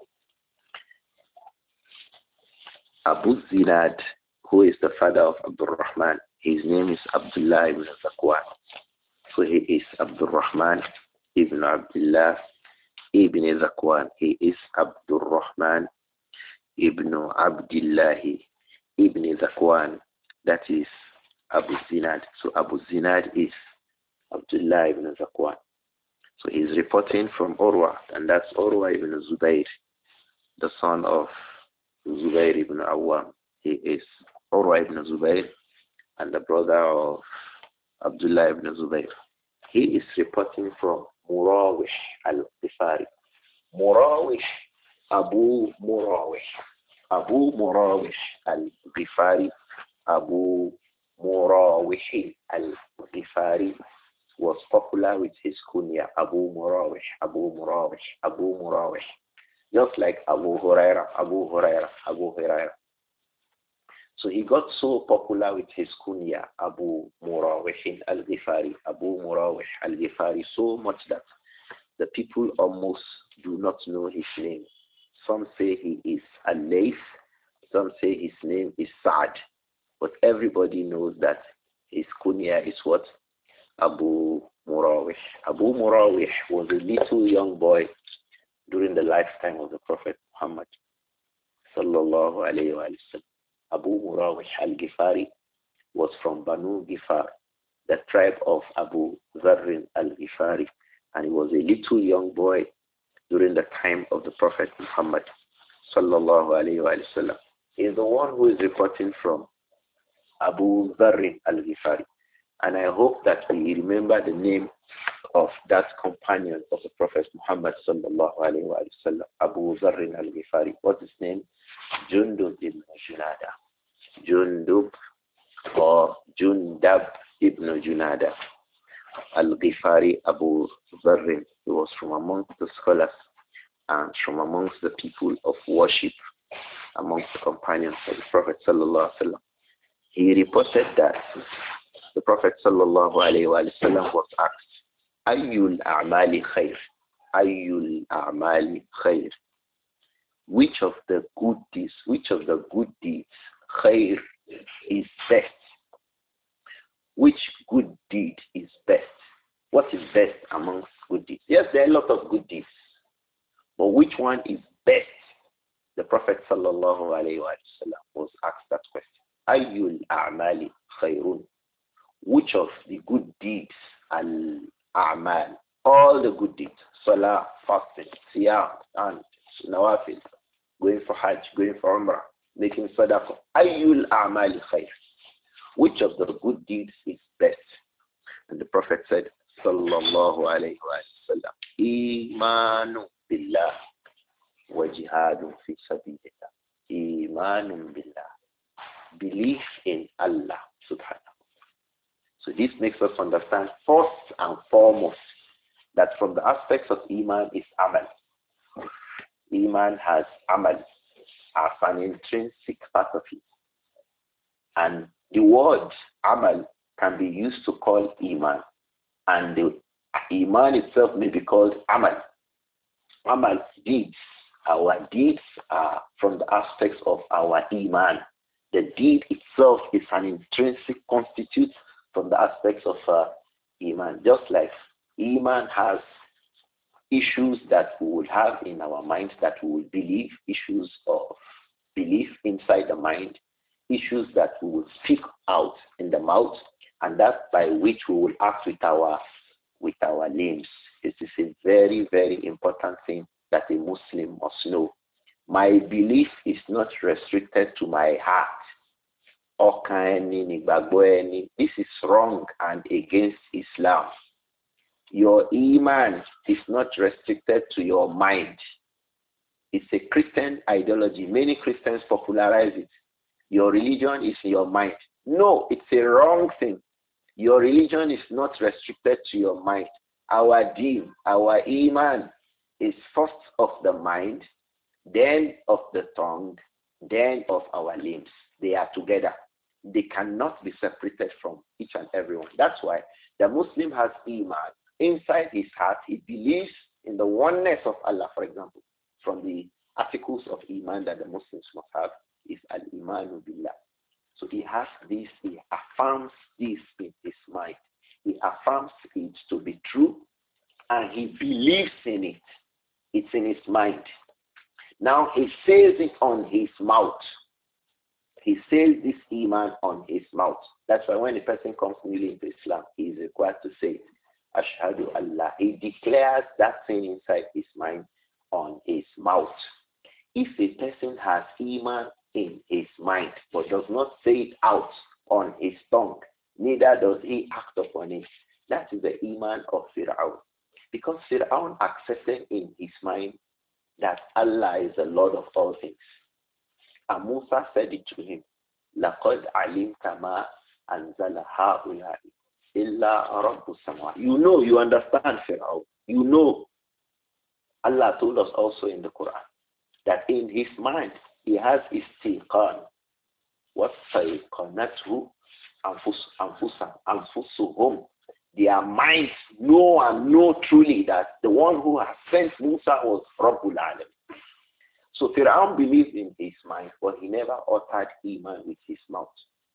Abu Zinad, who is the father of Abdul Rahman, his name is Abdullah ibn Zakwan. So he is Abdul Rahman ibn Abdullah ibn Zakwan. He is Abdul Rahman ibn Abdullah ibn Zakwan. That is Abu Zinad. So Abu Zinad is Abdullah ibn Zakwan. So he is reporting from Urwa, and that's Urwa ibn Zubayr, the son of Zubayr ibn Awam. He is Urwa ibn Zubayr and the brother of Abdullah ibn Zubayr. He is reporting from Murawih al-Ghifari. Murawih, Abu Murawih. Abu Murawih al-Ghifari. Abu Murawih al-Ghifari was popular with his kunya, Abu Murawih, Abu Murawih, Abu Murawih. Just like Abu Huraira, Abu Huraira, Abu Huraira. So he got so popular with his kunya, Abu Murawih al-Ghifari, Abu Murawih al-Ghifari, so much that the people almost do not know his name. Some say he is Al-Layth, some say his name is Sa'd, but everybody knows that his kunya is what? Abu Murawih. Abu Murawih was a little young boy during the lifetime of the Prophet Muhammad sallallahu alayhi wa sallam. Abu Murawih al-Ghifari was from Banu Ghifar, the tribe of Abu Dharr al-Ghifari, and he was a little young boy during the time of the Prophet Muhammad sallallahu alayhi wa sallam. He is the one who is reporting from Abu Dharr al-Ghifari. And I hope that we remember the name of that companion of the Prophet Muhammad sallallahu alayhi wa sallam, Abu Dharr al-Ghifari. What's his name? Jundub ibn Junada. Jundub or Jundab ibn Junada al-Ghifari Abu Dharr. He was from amongst the scholars and from amongst the people of worship, amongst the companions of the Prophet sallallahu alayhi wa sallam. He reported that the Prophet sallallahu alayhi wa sallam was asked, Ayyul a'mali khair? Ayyul a'mali khair? Which of the good deeds, which of the good deeds, khair, is best? Which good deed is best? What is best amongst good deeds? Yes, there are a lot of good deeds, but which one is best? The Prophet sallallahu alayhi wa sallam was asked that question. Ayyul a'mali khairun? Which of the good deeds, al-a'mal, all the good deeds, salah, fasting, siyam, and nawafil, going for hajj, going for umrah, making sadaqah, ayyul a'mali khair? Which of the good deeds is best? And the Prophet said, sallallahu alayhi wa sallam, imanu billah wa jihadun fi sabilillah. Imanu billah. Belief in Allah subhanahu. So this makes us understand first and foremost that from the aspects of Iman is Amal. Iman has Amal as an intrinsic part of it. And the word Amal can be used to call Iman. And the Iman itself may be called Amal. Amal, deeds. Our deeds are from the aspects of our Iman. The deed itself is an intrinsic constitute from the aspects of uh, Iman. Just like Iman has issues that we will have in our minds that we will believe, issues of belief inside the mind, issues that we will speak out in the mouth, and that by which we will act with our with our limbs. This is a very, very important thing that a Muslim must know. My belief is not restricted to my heart. This is wrong and against Islam. Your Iman is not restricted to your mind. It's a Christian ideology. Many Christians popularize it. Your religion is in your mind. No, it's a wrong thing. Your religion is not restricted to your mind. Our deen, our Iman is first of the mind, then of the tongue, then of our limbs. They are together. They cannot be separated from each and every one. That's why the Muslim has Iman. Inside his heart, he believes in the oneness of Allah, for example. From the articles of Iman that the Muslims must have is Al-Imanu Billah. So he has this, he affirms this in his mind. He affirms it to be true, and he believes in it. It's in his mind. Now he says it on his mouth. He says this Iman on his mouth. That's why when a person comes newly into Islam, he is required to say, Ashhadu Allah. He declares that thing inside his mind on his mouth. If a person has Iman in his mind, but does not say it out on his tongue, neither does he act upon it, That is the iman of Fir'aun. Because Fir'aun accepted in his mind that Allah is the Lord of all things. And Musa said it to him, لَقَدْ عَلِمْتَ مَا أَنزَلَ هَؤُلَاءِ إِلَّا رَبُّ السَّمَاوَاتِ. You know, you understand, Fir'aun. You know. Allah told us also in the Quran that in his mind he has istiqan. وَسَيْقَنَتْهُ أَنفُسُهُمْ. Their minds know and know truly that the one who has sent Musa was Rabbul Alam. So Fir'aun believed in his mind, but he never uttered Iman with his mouth.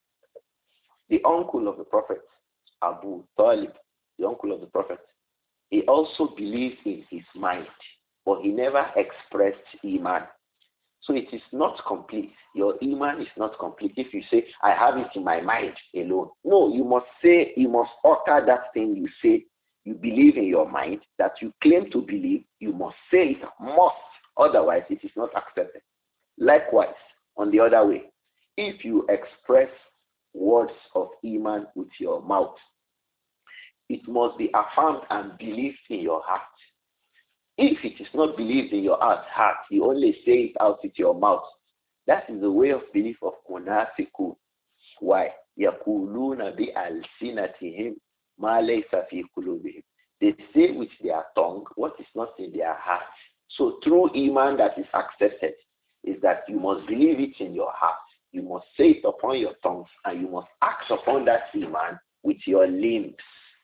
The uncle of the Prophet, Abu Talib, the uncle of the Prophet, he also believed in his mind, but he never expressed Iman. So it is not complete. Your Iman is not complete if you say, I have it in my mind alone. No, you must say, you must utter that thing you say, you believe in your mind, that you claim to believe, you must say it, must. Otherwise, it is not accepted. Likewise, on the other way, if you express words of Iman with your mouth, it must be affirmed and believed in your heart. If it is not believed in your heart, heart, you only say it out with your mouth. That is the way of belief of munafiqun. Why? يَقُولُونَ بِأَلْسِنَتِهِمْ مَا لَيْسَ فِي قُلُوبِهِمْ. They say with their tongue what is not in their heart. So true Iman that is accepted is that you must believe it in your heart. You must say it upon your tongues, and you must act upon that Iman with your limbs.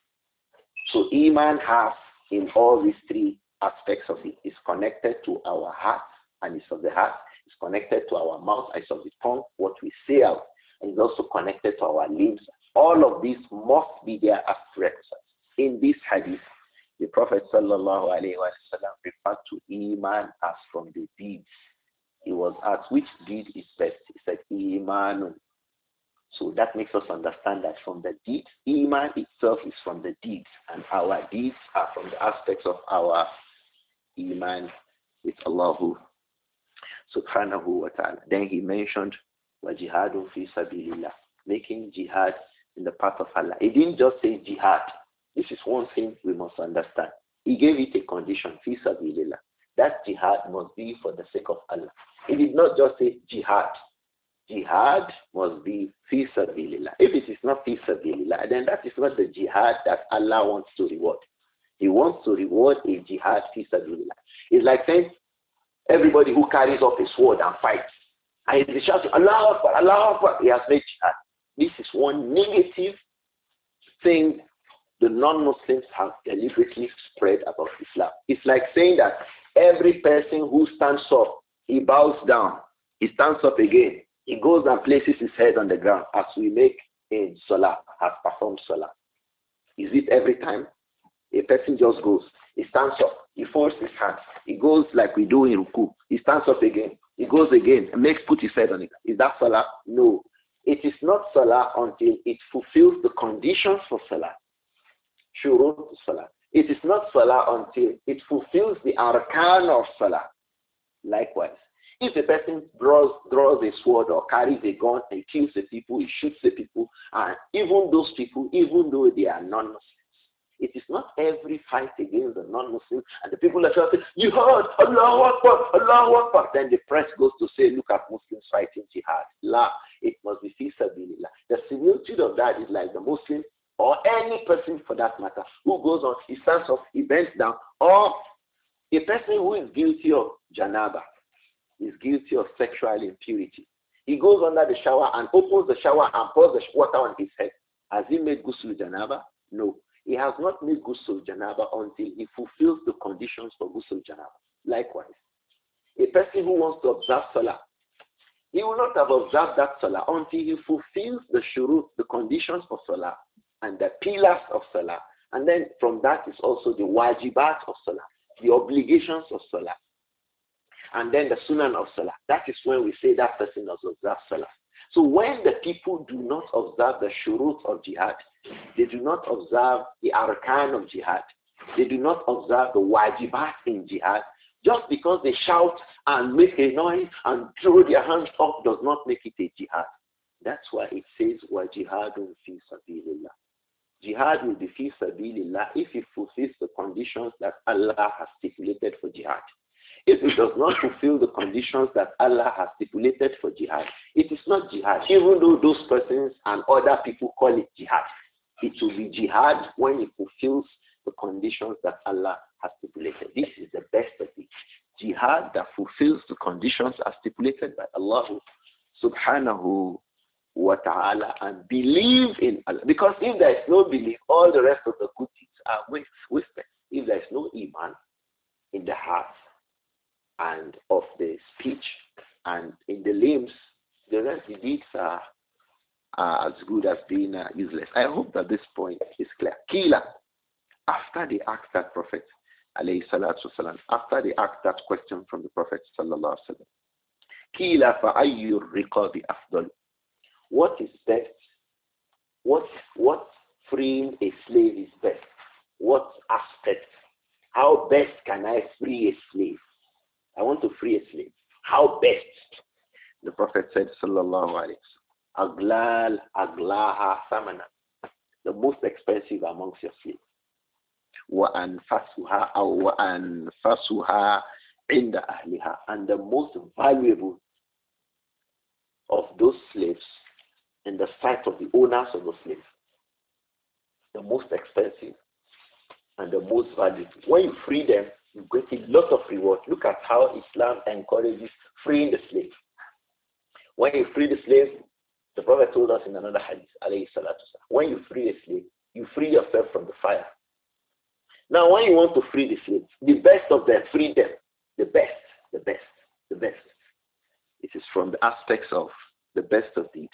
So Iman has in all these three aspects of it. Is connected to our heart, and it's of the heart. It's connected to our mouth, and it's of the tongue, what we say out. And it's also connected to our limbs. All of these must be there as prerequisites. In this hadith, the Prophet sallallahu alaihi wasallam referred to Iman as from the deeds. He was asked which deed is best. He said Iman. So that makes us understand that from the deeds, Iman itself is from the deeds, and our deeds are from the aspects of our Iman with Allah subhanahu wa ta'ala. Then he mentioned wa jihadun fi sabilillah, making jihad in the path of Allah. He didn't just say jihad. This is one thing we must understand. He gave it a condition, fi sabilillah. That jihad must be for the sake of Allah. He did not just say jihad. Jihad must be fi sabilillah. If it is not fi sabilillah, then that is not the jihad that Allah wants to reward. He wants to reward a jihad fi sabilillah. It's like saying everybody who carries up a sword and fights, and he shouts, Allah Akbar, Allah Akbar, he has made jihad. This is one negative thing the non-Muslims have deliberately spread about Islam. It's like saying that every person who stands up, he bows down, he stands up again, he goes and places his head on the ground, as we make in Salah, has performed Salah. Is it every time? A person just goes, he stands up, he folds his hands, he goes like we do in Ruku, he stands up again, he goes again, and makes put his head on it. Is that Salah? No. It is not Salah until it fulfills the conditions for Salah. Shurut Salah. It is not Salah until it fulfills the arkan of Salah. Likewise, if a person draws, draws a sword or carries a gun and kills the people, he shoots the people, and even those people, even though they are non-Muslims, it is not every fight against the non-Muslims, and the people are shouting, Jihad, Allahu Akbar, Allahu Akbar. Then the press goes to say, look at Muslims fighting jihad. La, it must be fi sabilillah. The similitude of that is like the Muslim, or any person for that matter, who goes on, he stands up, he bends down, or a person who is guilty of janaba, is guilty of sexual impurity. He goes under the shower and opens the shower and pours the water on his head. Has he made ghusl janaba? No. He has not made ghusl janaba until he fulfills the conditions for ghusl janaba. Likewise, a person who wants to observe salah, he will not have observed that salah until he fulfills the shurut, the conditions for salah, and the pillars of salah. And then from that is also the wajibat of salah, the obligations of salah, and then the sunan of salah. That is when we say that person has observed salah. So when the people do not observe the shurut of jihad, they do not observe the arkan of jihad, they do not observe the wajibat in jihad, just because they shout and make a noise and throw their hands up does not make it a jihad. That's why it says, wa jihadun fi sabilillah. Jihad will be fi sabilillah if it fulfills the conditions that Allah has stipulated for jihad. If it does not fulfill the conditions that Allah has stipulated for jihad, it is not jihad, even though those persons and other people call it jihad. It will be jihad when it fulfills the conditions that Allah has stipulated. This is the best of it. Jihad that fulfills the conditions as stipulated by Allah subhanahu wa ta'ala and believe in Allah. Because if there is no belief, all the rest of the good deeds are wasted. If there is no iman in the heart and of the speech and in the limbs, the rest of the deeds are, are as good as being uh, useless. I hope that this point is clear. Kila, after they asked that Prophet, alayhi salatu wasalam, after they asked that question from the Prophet sallallahu alaihi wasallam, Kila fa ayyu riqabi afdal. What is best? What what freeing a slave is best? What aspect? How best can I free a slave? I want to free a slave. How best? The Prophet said, sallallahu alaihi wasallam, aglal aglaha samana. The most expensive amongst your slaves. Wa anfasuha aw wa anfasuha inda ahliha. And the most valuable of those slaves in the sight of the owners of the slaves. The most expensive and the most valuable. When you free them, you get a lot of reward. Look at how Islam encourages freeing the slave. When you free the slave, the Prophet told us in another hadith, alayhi salatu, when you free a slave, you free yourself from the fire. Now, when you want to free the slaves, the best of them, free them. The best, the best, the best. It is from the aspects of the best of deeds.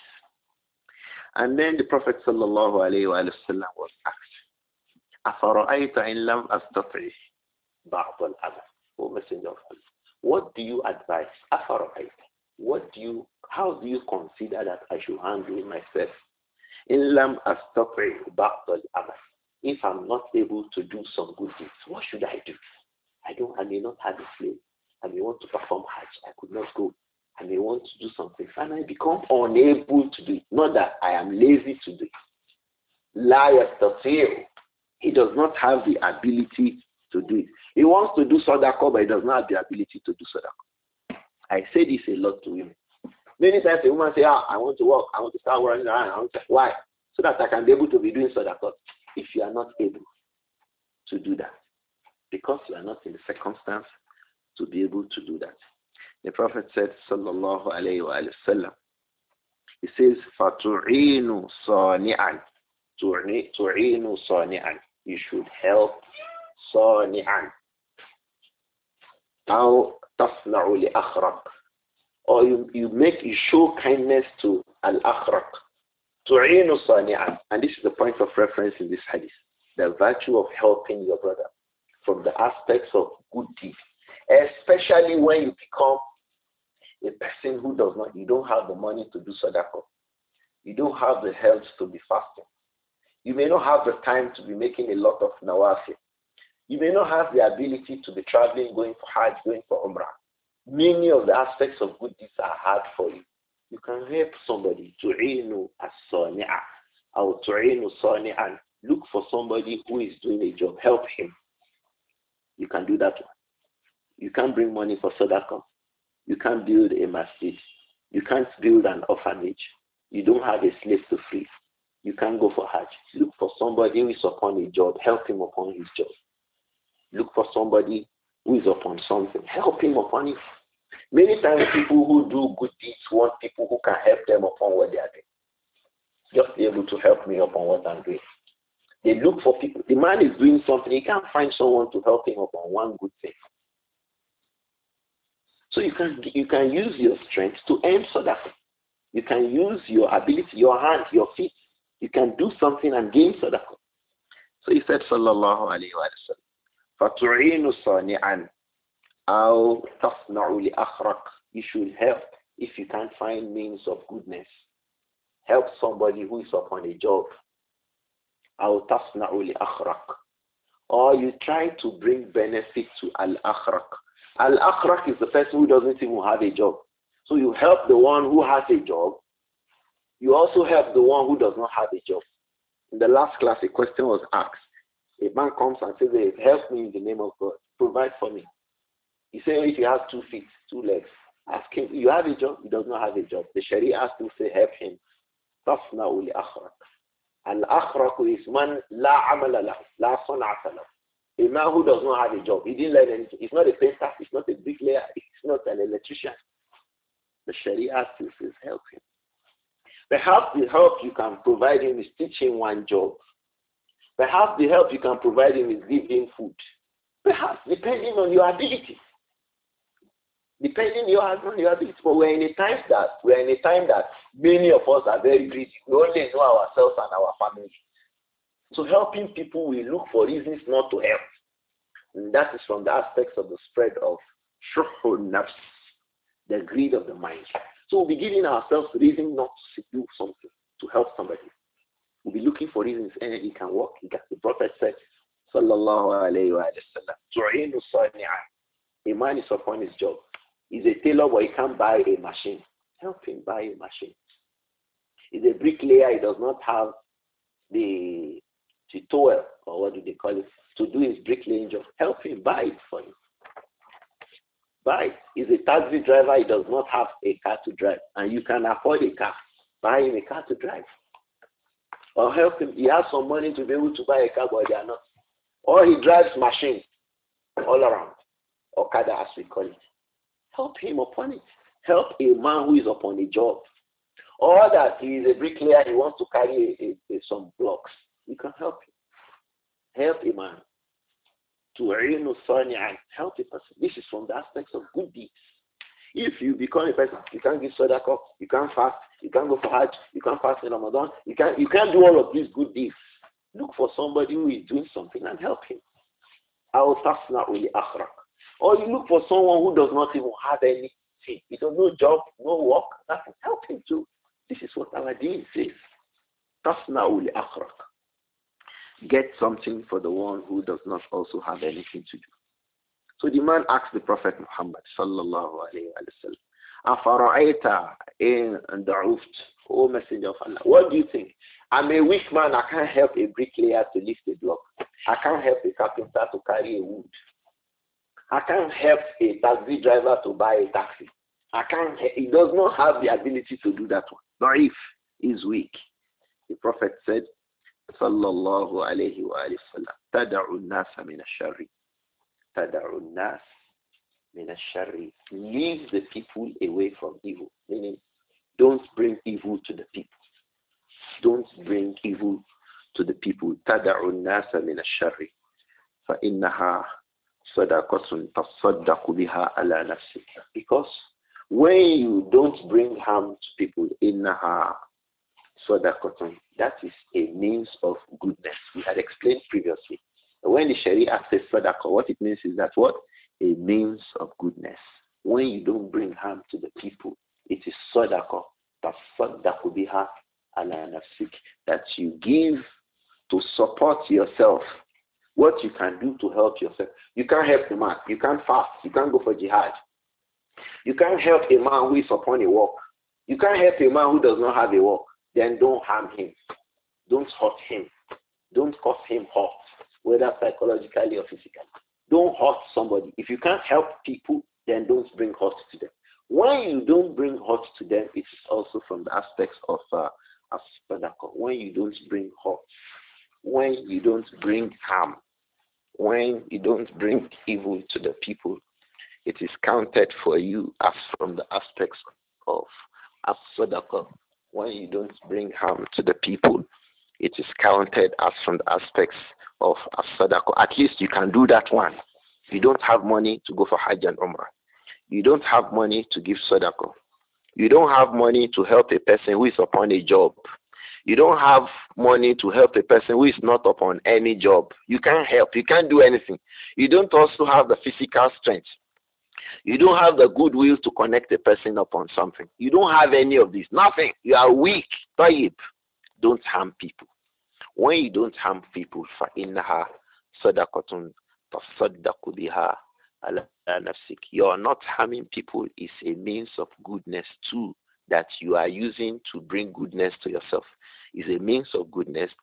And then the Prophet sallallahu alayhi wa sallam was asked, أَفَرَأَيْتَ إِنْ لَمْ أَسْتَطِعِ بَعْضَ الْأَمَرِ. O Messenger of Allah, what do you advise? أَفَرَأَيْتَ. What do you, how do you consider that I should handle myself? إِنْ لَمْ أَسْتَطِعِ بَعْضَ الْأَمَرِ. If I'm not able to do some good deeds, what should I do? I don't, I may not have a slave. I may want to perform Hajj. I could not go. I may want to do something. And I become unable to do it. Not that I am lazy to do it. La yastati'u. He does not have the ability to do it. He wants to do sadaqah, but he does not have the ability to do sadaqah. I say this a lot to women. Many times a woman say, ah, I want to work. I want to start running around. I want to, why? So that I can be able to be doing sadaqah. If you are not able to do that, because you are not in the circumstance to be able to do that. The Prophet said, sallallahu alayhi wa sallam, he says, فَتُعِينُ صَانِعًا. تُعِينُ صَانِعًا. You should help صَانِعًا. أَوْ تَصْنَعُ لِأَخْرَقٍ. Or you, you make, you show kindness to al-akhraq. تُعِينُ صَانِعًا. And this is the point of reference in this hadith. The virtue of helping your brother from the aspects of good deeds. Especially when you become a person who does not, you don't have the money to do sadaqah. You don't have the health to be fasting. You may not have the time to be making a lot of nawafil. You may not have the ability to be traveling, going for Hajj, going for Umrah. Many of the aspects of good deeds are hard for you. You can help somebody. Tu'inu as-sani'a or tu'inu sani'an. Look for somebody who is doing a job. Help him. You can do that one. You can't bring money for sadaqah. You can't build a masjid. You can't build an orphanage. You don't have a slave to free. You can't go for Hajj. Look for somebody who is upon a job. Help him upon his job. Look for somebody who is upon something. Help him upon it. Many times people who do good deeds want people who can help them upon what they are doing. Just be able to help me upon what I'm doing. They look for people. The man is doing something. He can't find someone to help him upon one good thing. So you can you can use your strength to earn sadaqah. You can use your ability, your hand, your feet. You can do something and gain sadaqah. So he said, sallallahu alayhi wa sallam, فَتُعِينُ صَانِعًا أَوْ تَصْنَعُ لِأَخْرَقٍ. You should help if you can't find means of goodness. Help somebody who is upon a job. أَوْ تَصْنَعُ لِأَخْرَقٍ. Or you try to bring benefit to al-akhraq. Al-akhraq is the person who doesn't even have a job. So you help the one who has a job. You also help the one who does not have a job. In the last class, a question was asked. A man comes and says, hey, help me in the name of God. Provide for me. He said, if he has two feet, two legs, ask him, you have a job? He does not have a job. The Sharia still say, help him. Tafna'u li akhraq. Al-akhraq is man la amala lahu, la san'ata lahu. A man who does not have a job. He didn't learn anything. He's not a painter. He's not a bricklayer. He's not an electrician. The Sharia still says, help him. Perhaps the help you can provide him is teaching one job. Perhaps the help you can provide him is giving food. Perhaps, depending on your ability. Depending on your ability. But we're in a time that we're in a time that many of us are very greedy. We only know ourselves and our family. So helping people, we look for reasons not to help. And that is from the aspects of the spread of shuhul nafs, the greed of the mind. So we'll be giving ourselves reason not to do something, to help somebody. We'll be looking for reasons, and he can work. He can. The Prophet said, Sallallahu alayhi wa sallam, a man is upon his job. He's a tailor, but he can't buy a machine. Help him buy a machine. He's a bricklayer. He does not have the tutorial, or what do they call it, to do his bricklaying job. Help him buy it for him. Buy it. He's a taxi driver. He does not have a car to drive, and you can afford a car. Buy him a car to drive. Or help him. He has some money to be able to buy a car, but they are not. Or he drives machines all around. Okada, as we call it. Help him upon it. Help a man who is upon a job. Or that he is a bricklayer, he wants to carry a, a, a, some blocks. You can help him. Help a man. To help a person. This is from the aspects of good deeds. If you become a person, you can't give sadaqah, you can't fast, you can't go for Hajj, you can't fast in Ramadan, you can't, you can't do all of these good deeds. Look for somebody who is doing something and help him. Or you look for someone who does not even have anything. He does no job, no work, nothing. Help him too. This is what our deen says. Get something for the one who does not also have anything to do. So the man asked the Prophet Muhammad sallallahu alayhi wa sallam, Afara'ayta in da'uft, O Messenger of Allah, what do you think? I'm a weak man, I can't help a bricklayer to lift a block. I can't help a carpenter to carry a wood. I can't help a taxi driver to buy a taxi. I can't, he does not have the ability to do that one. Da'if is weak. The Prophet said, sallallahu alayhi wa sallam, tada'u nasa min ash-sharri. Tada'u nas min ash-sharri. Leave the people away from evil. Meaning, don't bring evil to the people. Don't bring evil to the people. Tada'u nasa min ash-sharri. Fa innaha sadaqatun tasaddaqu biha ala nafsik. Because when you don't bring harm to people, innaha sadaqatun, that is a means of goodness. We had explained previously. When the Sharia says sadaqah, what it means is that what? A means of goodness. When you don't bring harm to the people, it is sadaqah, tasaddaqu biha ala nafsik, that you give to support yourself. What you can do to help yourself. You can't help a man. You can't fast. You can't go for jihad. You can't help a man who is upon a walk. You can't help a man who does not have a walk. Then don't harm him. Don't hurt him. Don't cause him hurt, whether psychologically or physically. Don't hurt somebody. If you can't help people, then don't bring hurt to them. When you don't bring hurt to them, it is also from the aspects of uh, as-sadaqah. When you don't bring hurt, when you don't bring harm, when you don't bring evil to the people, it is counted for you as from the aspects of as-sadaqah. When you don't bring harm to the people, it is counted as from the aspects of as-sadaqah. At least you can do that one. You don't have money to go for Hajj and Umrah. You don't have money to give sadaqah. You don't have money to help a person who is upon a job. You don't have money to help a person who is not upon any job. You can't help. You can't do anything. You don't also have the physical strength. You don't have the goodwill to connect a person upon something. You don't have any of this. Nothing. You are weak. Tayyib. Don't harm people. When you don't harm people, فَإِنَّهَا صَدَقَةٌ تَصَدَّقُ بِهَا عَلَى نَفْسِكَ. You are not harming people is a means of goodness too, that you are using to bring goodness to yourself. Is a means of goodness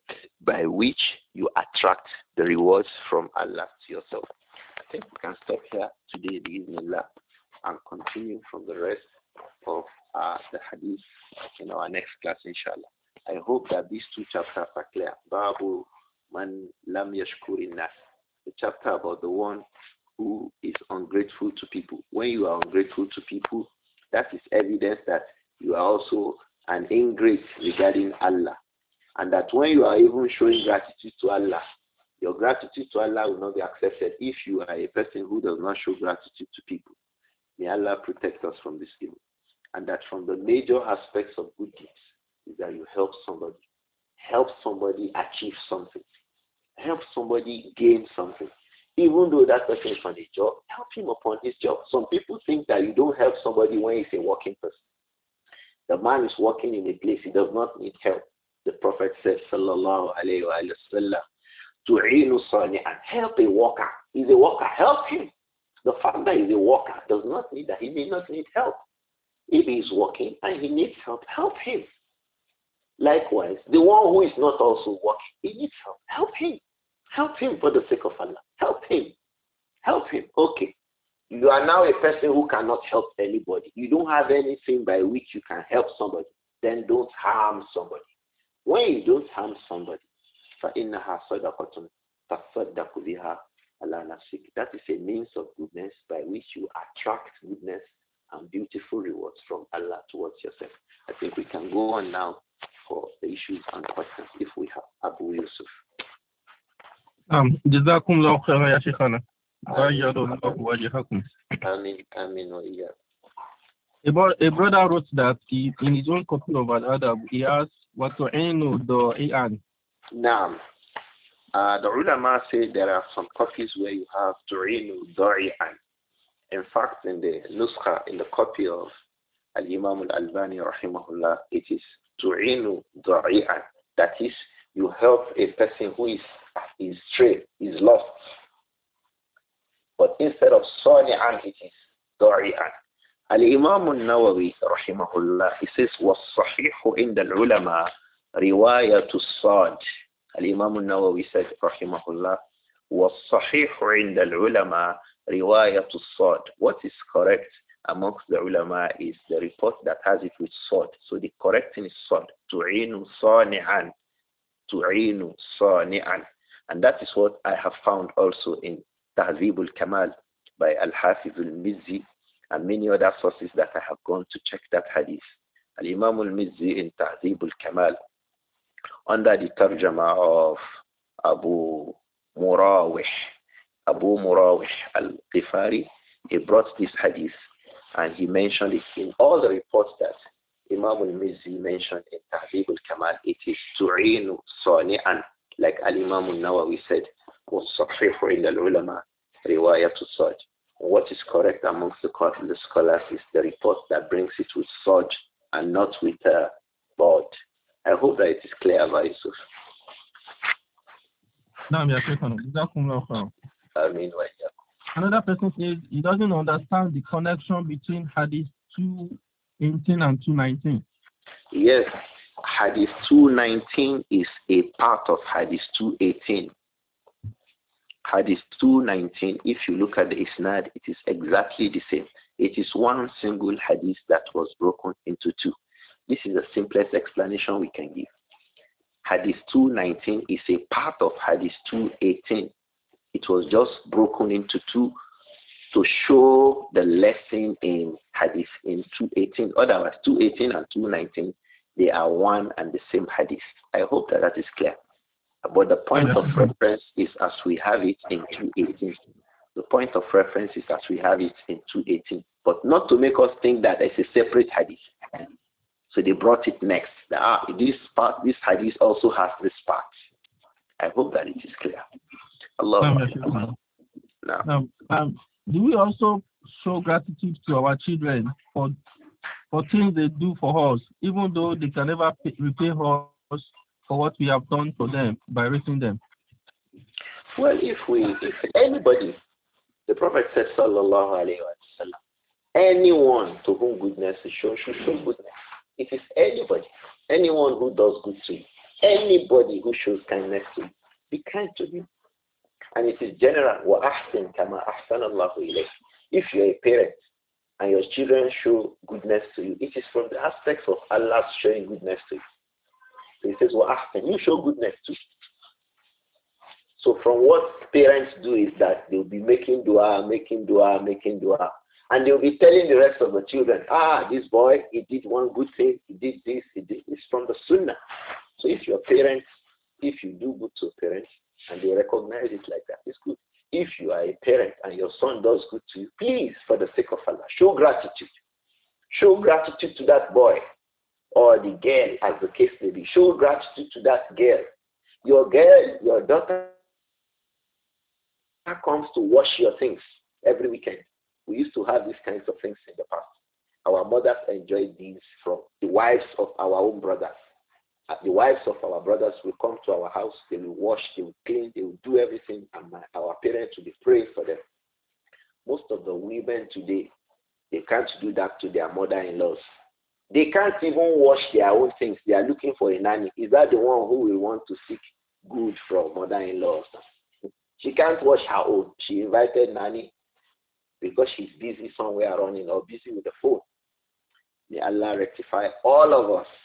by which you attract the rewards from Allah to yourself. I think we can stop here today, bismillah, and continue from the rest of uh, the hadith in our next class, inshallah. I hope that these two chapters are clear. Babu man lam yashkurin nas. The chapter about the one who is ungrateful to people. When you are ungrateful to people, that is evidence that you are also an ingrate regarding Allah. And that when you are even showing gratitude to Allah, your gratitude to Allah will not be accepted if you are a person who does not show gratitude to people. May Allah protect us from this evil. And that from the major aspects of good deeds is that you help somebody. Help somebody achieve something. Help somebody gain something. Even though that person is on a job, help him upon his job. Some people think that you don't help somebody when he's a working person. The man is working in a place, he does not need help. The Prophet said, sallallahu alayhi wa sallam, tu'inu sani'an, help a worker. He's a worker, help him. The fact that he's a worker does not mean that he may not need help. If he is working and he needs help, help him. Likewise, the one who is not also working, he needs help. Help him. Help him for the sake of Allah. Help him. Help him. Okay. You are now a person who cannot help anybody. You don't have anything by which you can help somebody. Then don't harm somebody. When you don't harm somebody, فَإِنَّهَا صَدَقَةٌ تَصَدَّقُ بِهَا عَلَى نَفْسِكَ. That is a means of goodness by which you attract goodness and beautiful rewards from Allah towards yourself. I think we can go on now for the issues and questions if we have. Abu Yusuf. Um, جزاكم الله خيرا يا شيخنا. غير الله وجهكم. Amin, amin wa iyyakum. A bro- a brother wrote that he, in his own copy of Al-Adab, he asked, وَتُعِينُ دَائِعًا. Naam. Uh, the ulama say there are some copies where you have tu'inu da'i'an. In fact, in the nuskha, in the copy of Al-Imam Al-Albani rahimahullah, it is tu'inu da'i'an. That is, you help a person who is, is stray, is lost. But instead of sani'an, it is da'i'an. Al-Imam Al-Nawawi rahimahullah, he says, وَالصَّحِيحُ عِنْدَ الْعُلَمَاءِ رِوَايَةُ الصَّادِ. Al-Imam Al-Nawawi said, rahimahullah, وَالصَّحِيحُ عِنْدَ الْعُلَمَاءِ رِوَايَةُ الصَّادِ. What is correct amongst the ulama is the report that has it with sword. So the correct thing is sword. تُعِينُ صَانِعًا. تُعِينُ صَانِعًا. And that is what I have found also in Tahzib al-Kamal by Al-Hafiz al-Mizzi and many other sources that I have gone to check that hadith. Al-Imam al-Mizzi in Tahzib al-Kamal, under the tarjama of Abu Murawih, Abu Murawih al-Qifari, he brought this hadith and he mentioned it in all the reports that Imam al-Mizzi mentioned in Tahzib al-Kamal. It is tu'inu sani'an, like Al-Imam al-Nawawi said, وَالصَّحِيحُ إِلَّا الْعُلَمَاءِ رِوَايَةُ الصَّادِ. What is correct amongst the scholars is the report that brings it with sword and not with a board. I hope that it is clear about Yusuf. نعم يا شيخنا. جزاكم الله خيرا. Amin wa iyyakum. Another person says he doesn't understand the connection between Hadith two eighteen and two nineteen. Yes, Hadith two nineteen is a part of Hadith two eighteen. Hadith two nineteen, if you look at the isnad, it is exactly the same. It is one single hadith that was broken into two. This is the simplest explanation we can give. Hadith two nineteen is a part of Hadith two eighteen. It was just broken into two to show the lesson in Hadith in two eighteen. Otherwise, two eighteen and two nineteen, they are one and the same hadith. I hope that that is clear. But the point of reference is as we have it in two eighteen. The point of reference is as we have it in two eighteen. But not to make us think that it's a separate hadith. So they brought it next. Ah, this part, this hadith also has this part. I hope that it is clear. Allah. Now, now um, do we also show gratitude to our children for for things they do for us, even though they can never pay, repay us for what we have done for them by raising them? Well, if we, if anybody, the Prophet said, sallallahu alayhi wa sallam, anyone to whom goodness is shown should show goodness. It is anybody, anyone who does good to you. Anybody who shows kindness to you, be kind to him. And it is general. وَأَحْسِنْ كَمَا أَحْسَنَ اللَّهُ إِلَيْكَ. If you're a parent and your children show goodness to you, it is from the aspects of Allah showing goodness to you. So he says, وَأَحْسِنْ, you show goodness too. So from what parents do is that they'll be making dua, making dua, making dua. And they'll be telling the rest of the children, ah, this boy, he did one good thing, he did this, he did this. It's from the sunnah. So if your parents, if you do good to parents, and they recognize it like that, it's good. If you are a parent and your son does good to you, please, for the sake of Allah, show gratitude. Show gratitude to that boy or the girl, as the case may be. Show gratitude to that girl. Your girl, your daughter, comes to wash your things every weekend. We used to have these kinds of things in the past. Our mothers enjoyed these from the wives of our own brothers. Uh, the wives of our brothers will come to our house, they will wash, they will clean, they will do everything, and my, our parents will be praying for them. Most of the women today, they can't do that to their mother-in-laws. They can't even wash their own things. They are looking for a nanny. Is that the one who will want to seek good from mother-in-laws? She can't wash her own. She invited nanny because she's busy somewhere running or busy with the phone. May Allah rectify all of us.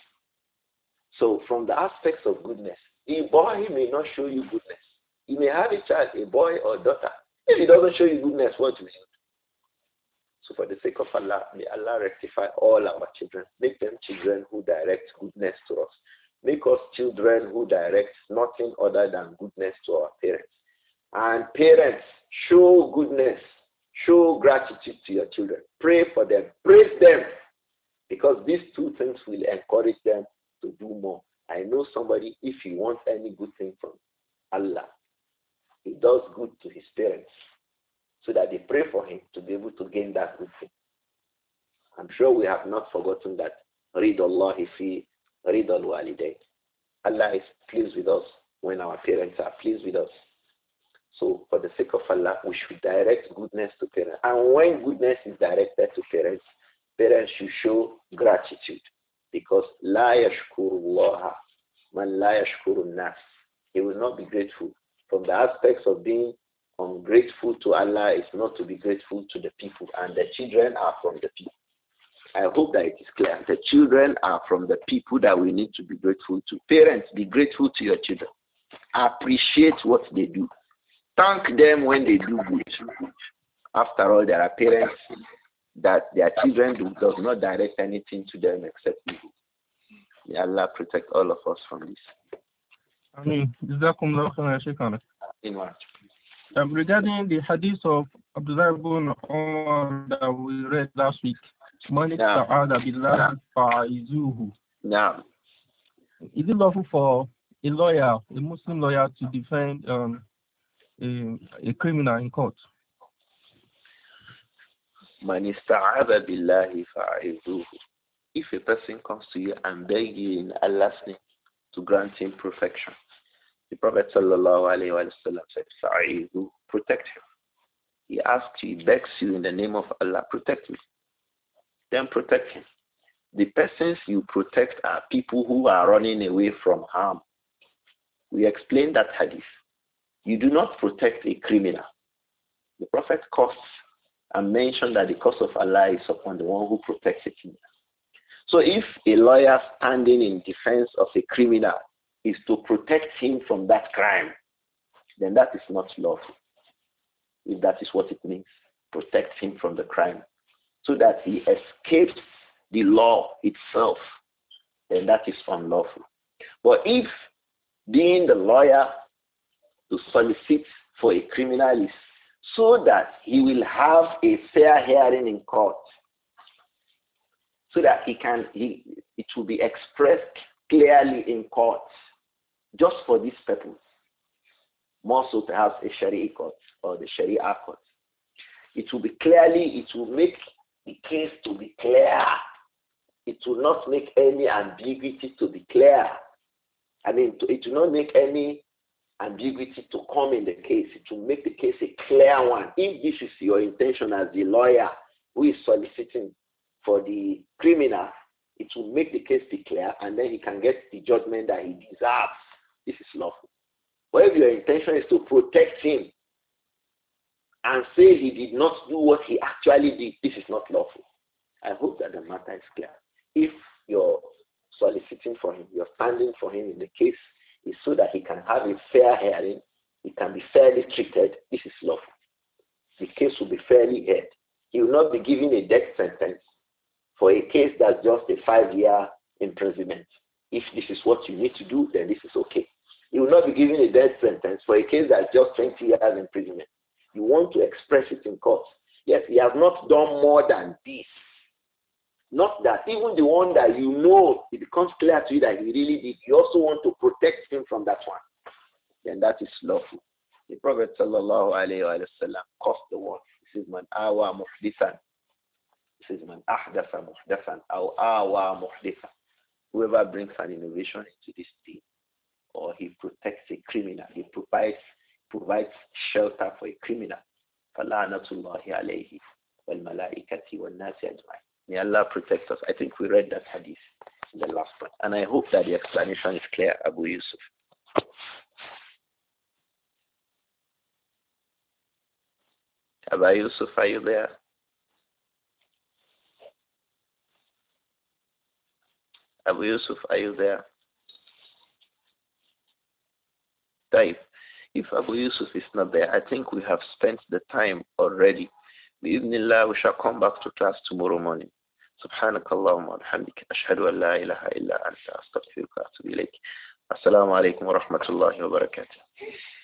So from the aspects of goodness, a boy may not show you goodness. You may have a child, a boy or daughter. If he doesn't show you goodness, what will you do? So for the sake of Allah, may Allah rectify all our children. Make them children who direct goodness to us. Make us children who direct nothing other than goodness to our parents. And parents, show goodness. Show gratitude to your children. Pray for them. Praise them. Because these two things will encourage them to do more. I know somebody, if he wants any good thing from Allah, he does good to his parents so that they pray for him to be able to gain that good thing. I'm sure we have not forgotten that. Read Allah fi read al-walidayn. Allah is pleased with us when our parents are pleased with us. So for the sake of Allah, we should direct goodness to parents. And when goodness is directed to parents, parents should show gratitude. Because la yashkurullaha man la yashkurun nas. He will not be grateful. From the aspects of being ungrateful to Allah is not to be grateful to the people. And the children are from the people. I hope that it is clear. The children are from the people that we need to be grateful to. Parents, be grateful to your children. Appreciate what they do. Thank them when they do good. After all, there are parents that their children do, does not direct anything to them except evil. May Allah protect all of us from this. I mean, in what? Um, regarding the hadith of Abdullah ibn Umar that we read last week, Man ista'adha billahi fa'izuhu. Yeah. Is it lawful for a lawyer, a Muslim lawyer, to defend um, a, a criminal in court? Man ista'adha billahi fa'izuhu. If a person comes to you and begs you in Allah's name to grant him perfection, the Prophet sallallahu alayhi wa sallam said, fa'izu, protect him. He asks you, he begs you in the name of Allah, protect me. Then protect him. The persons you protect are people who are running away from harm. We explained that hadith. You do not protect a criminal. The Prophet cursed and mentioned that the curse of Allah is upon the one who protects a criminal. So if a lawyer standing in defense of a criminal is to protect him from that crime, then that is not lawful. If that is what it means, protect him from the crime so that he escapes the law itself, then that is unlawful. But if being the lawyer to solicit for a criminal is so that he will have a fair hearing in court, so that he can, he, it will be expressed clearly in court, just for this purpose, more so perhaps a Sharia court or the Sharia court. It will be clearly, it will make the case to be clear. It will not make any ambiguity to be clear. I mean, it will not make any ambiguity to come in the case. It will make the case a clear one. If this is your intention as the lawyer who is soliciting for the criminal, It will make the case be clear, and then he can get the judgment that he deserves. This is lawful. But if your intention is to protect him and say he did not do what he actually did, this is not lawful. I hope that the matter is clear. If you're soliciting for him, you're standing for him in the case, is so that he can have a fair hearing, he can be fairly treated, this is lawful. The case will be fairly heard. He will not be given a death sentence for a case that's just a five-year imprisonment. If this is what you need to do, then this is okay. He will not be given a death sentence for a case that's just twenty years imprisonment. You want to express it in court. Yes, he has not done more than this. Not that even the one that you know, it becomes clear to you that he really did, you also want to protect him from that one. Then that is lawful. The Prophet sallallahu alayhi wa sallam caused the word. This is man awa muhdithan. This is man ahdasa muhdathan. Aw awa muhdithan. Whoever brings an innovation into this thing, or he protects a criminal, he provides provides shelter for a criminal. Falanatullahi alayhi wal malaikati wal nasi ajma'in. May Allah protect us. I think we read that hadith in the last one. And I hope that the explanation is clear, Abu Yusuf. Abu Yusuf, are you there? Abu Yusuf, are you there? Dave, if Abu Yusuf is not there, I think we have spent the time already. Bi-idhnillah, we shall come back to class tomorrow morning. سبحانك اللهم وبحمدك أشهد أن لا إله إلا أنت أستغفرك وأتوب إليك. السلام عليكم ورحمة الله وبركاته.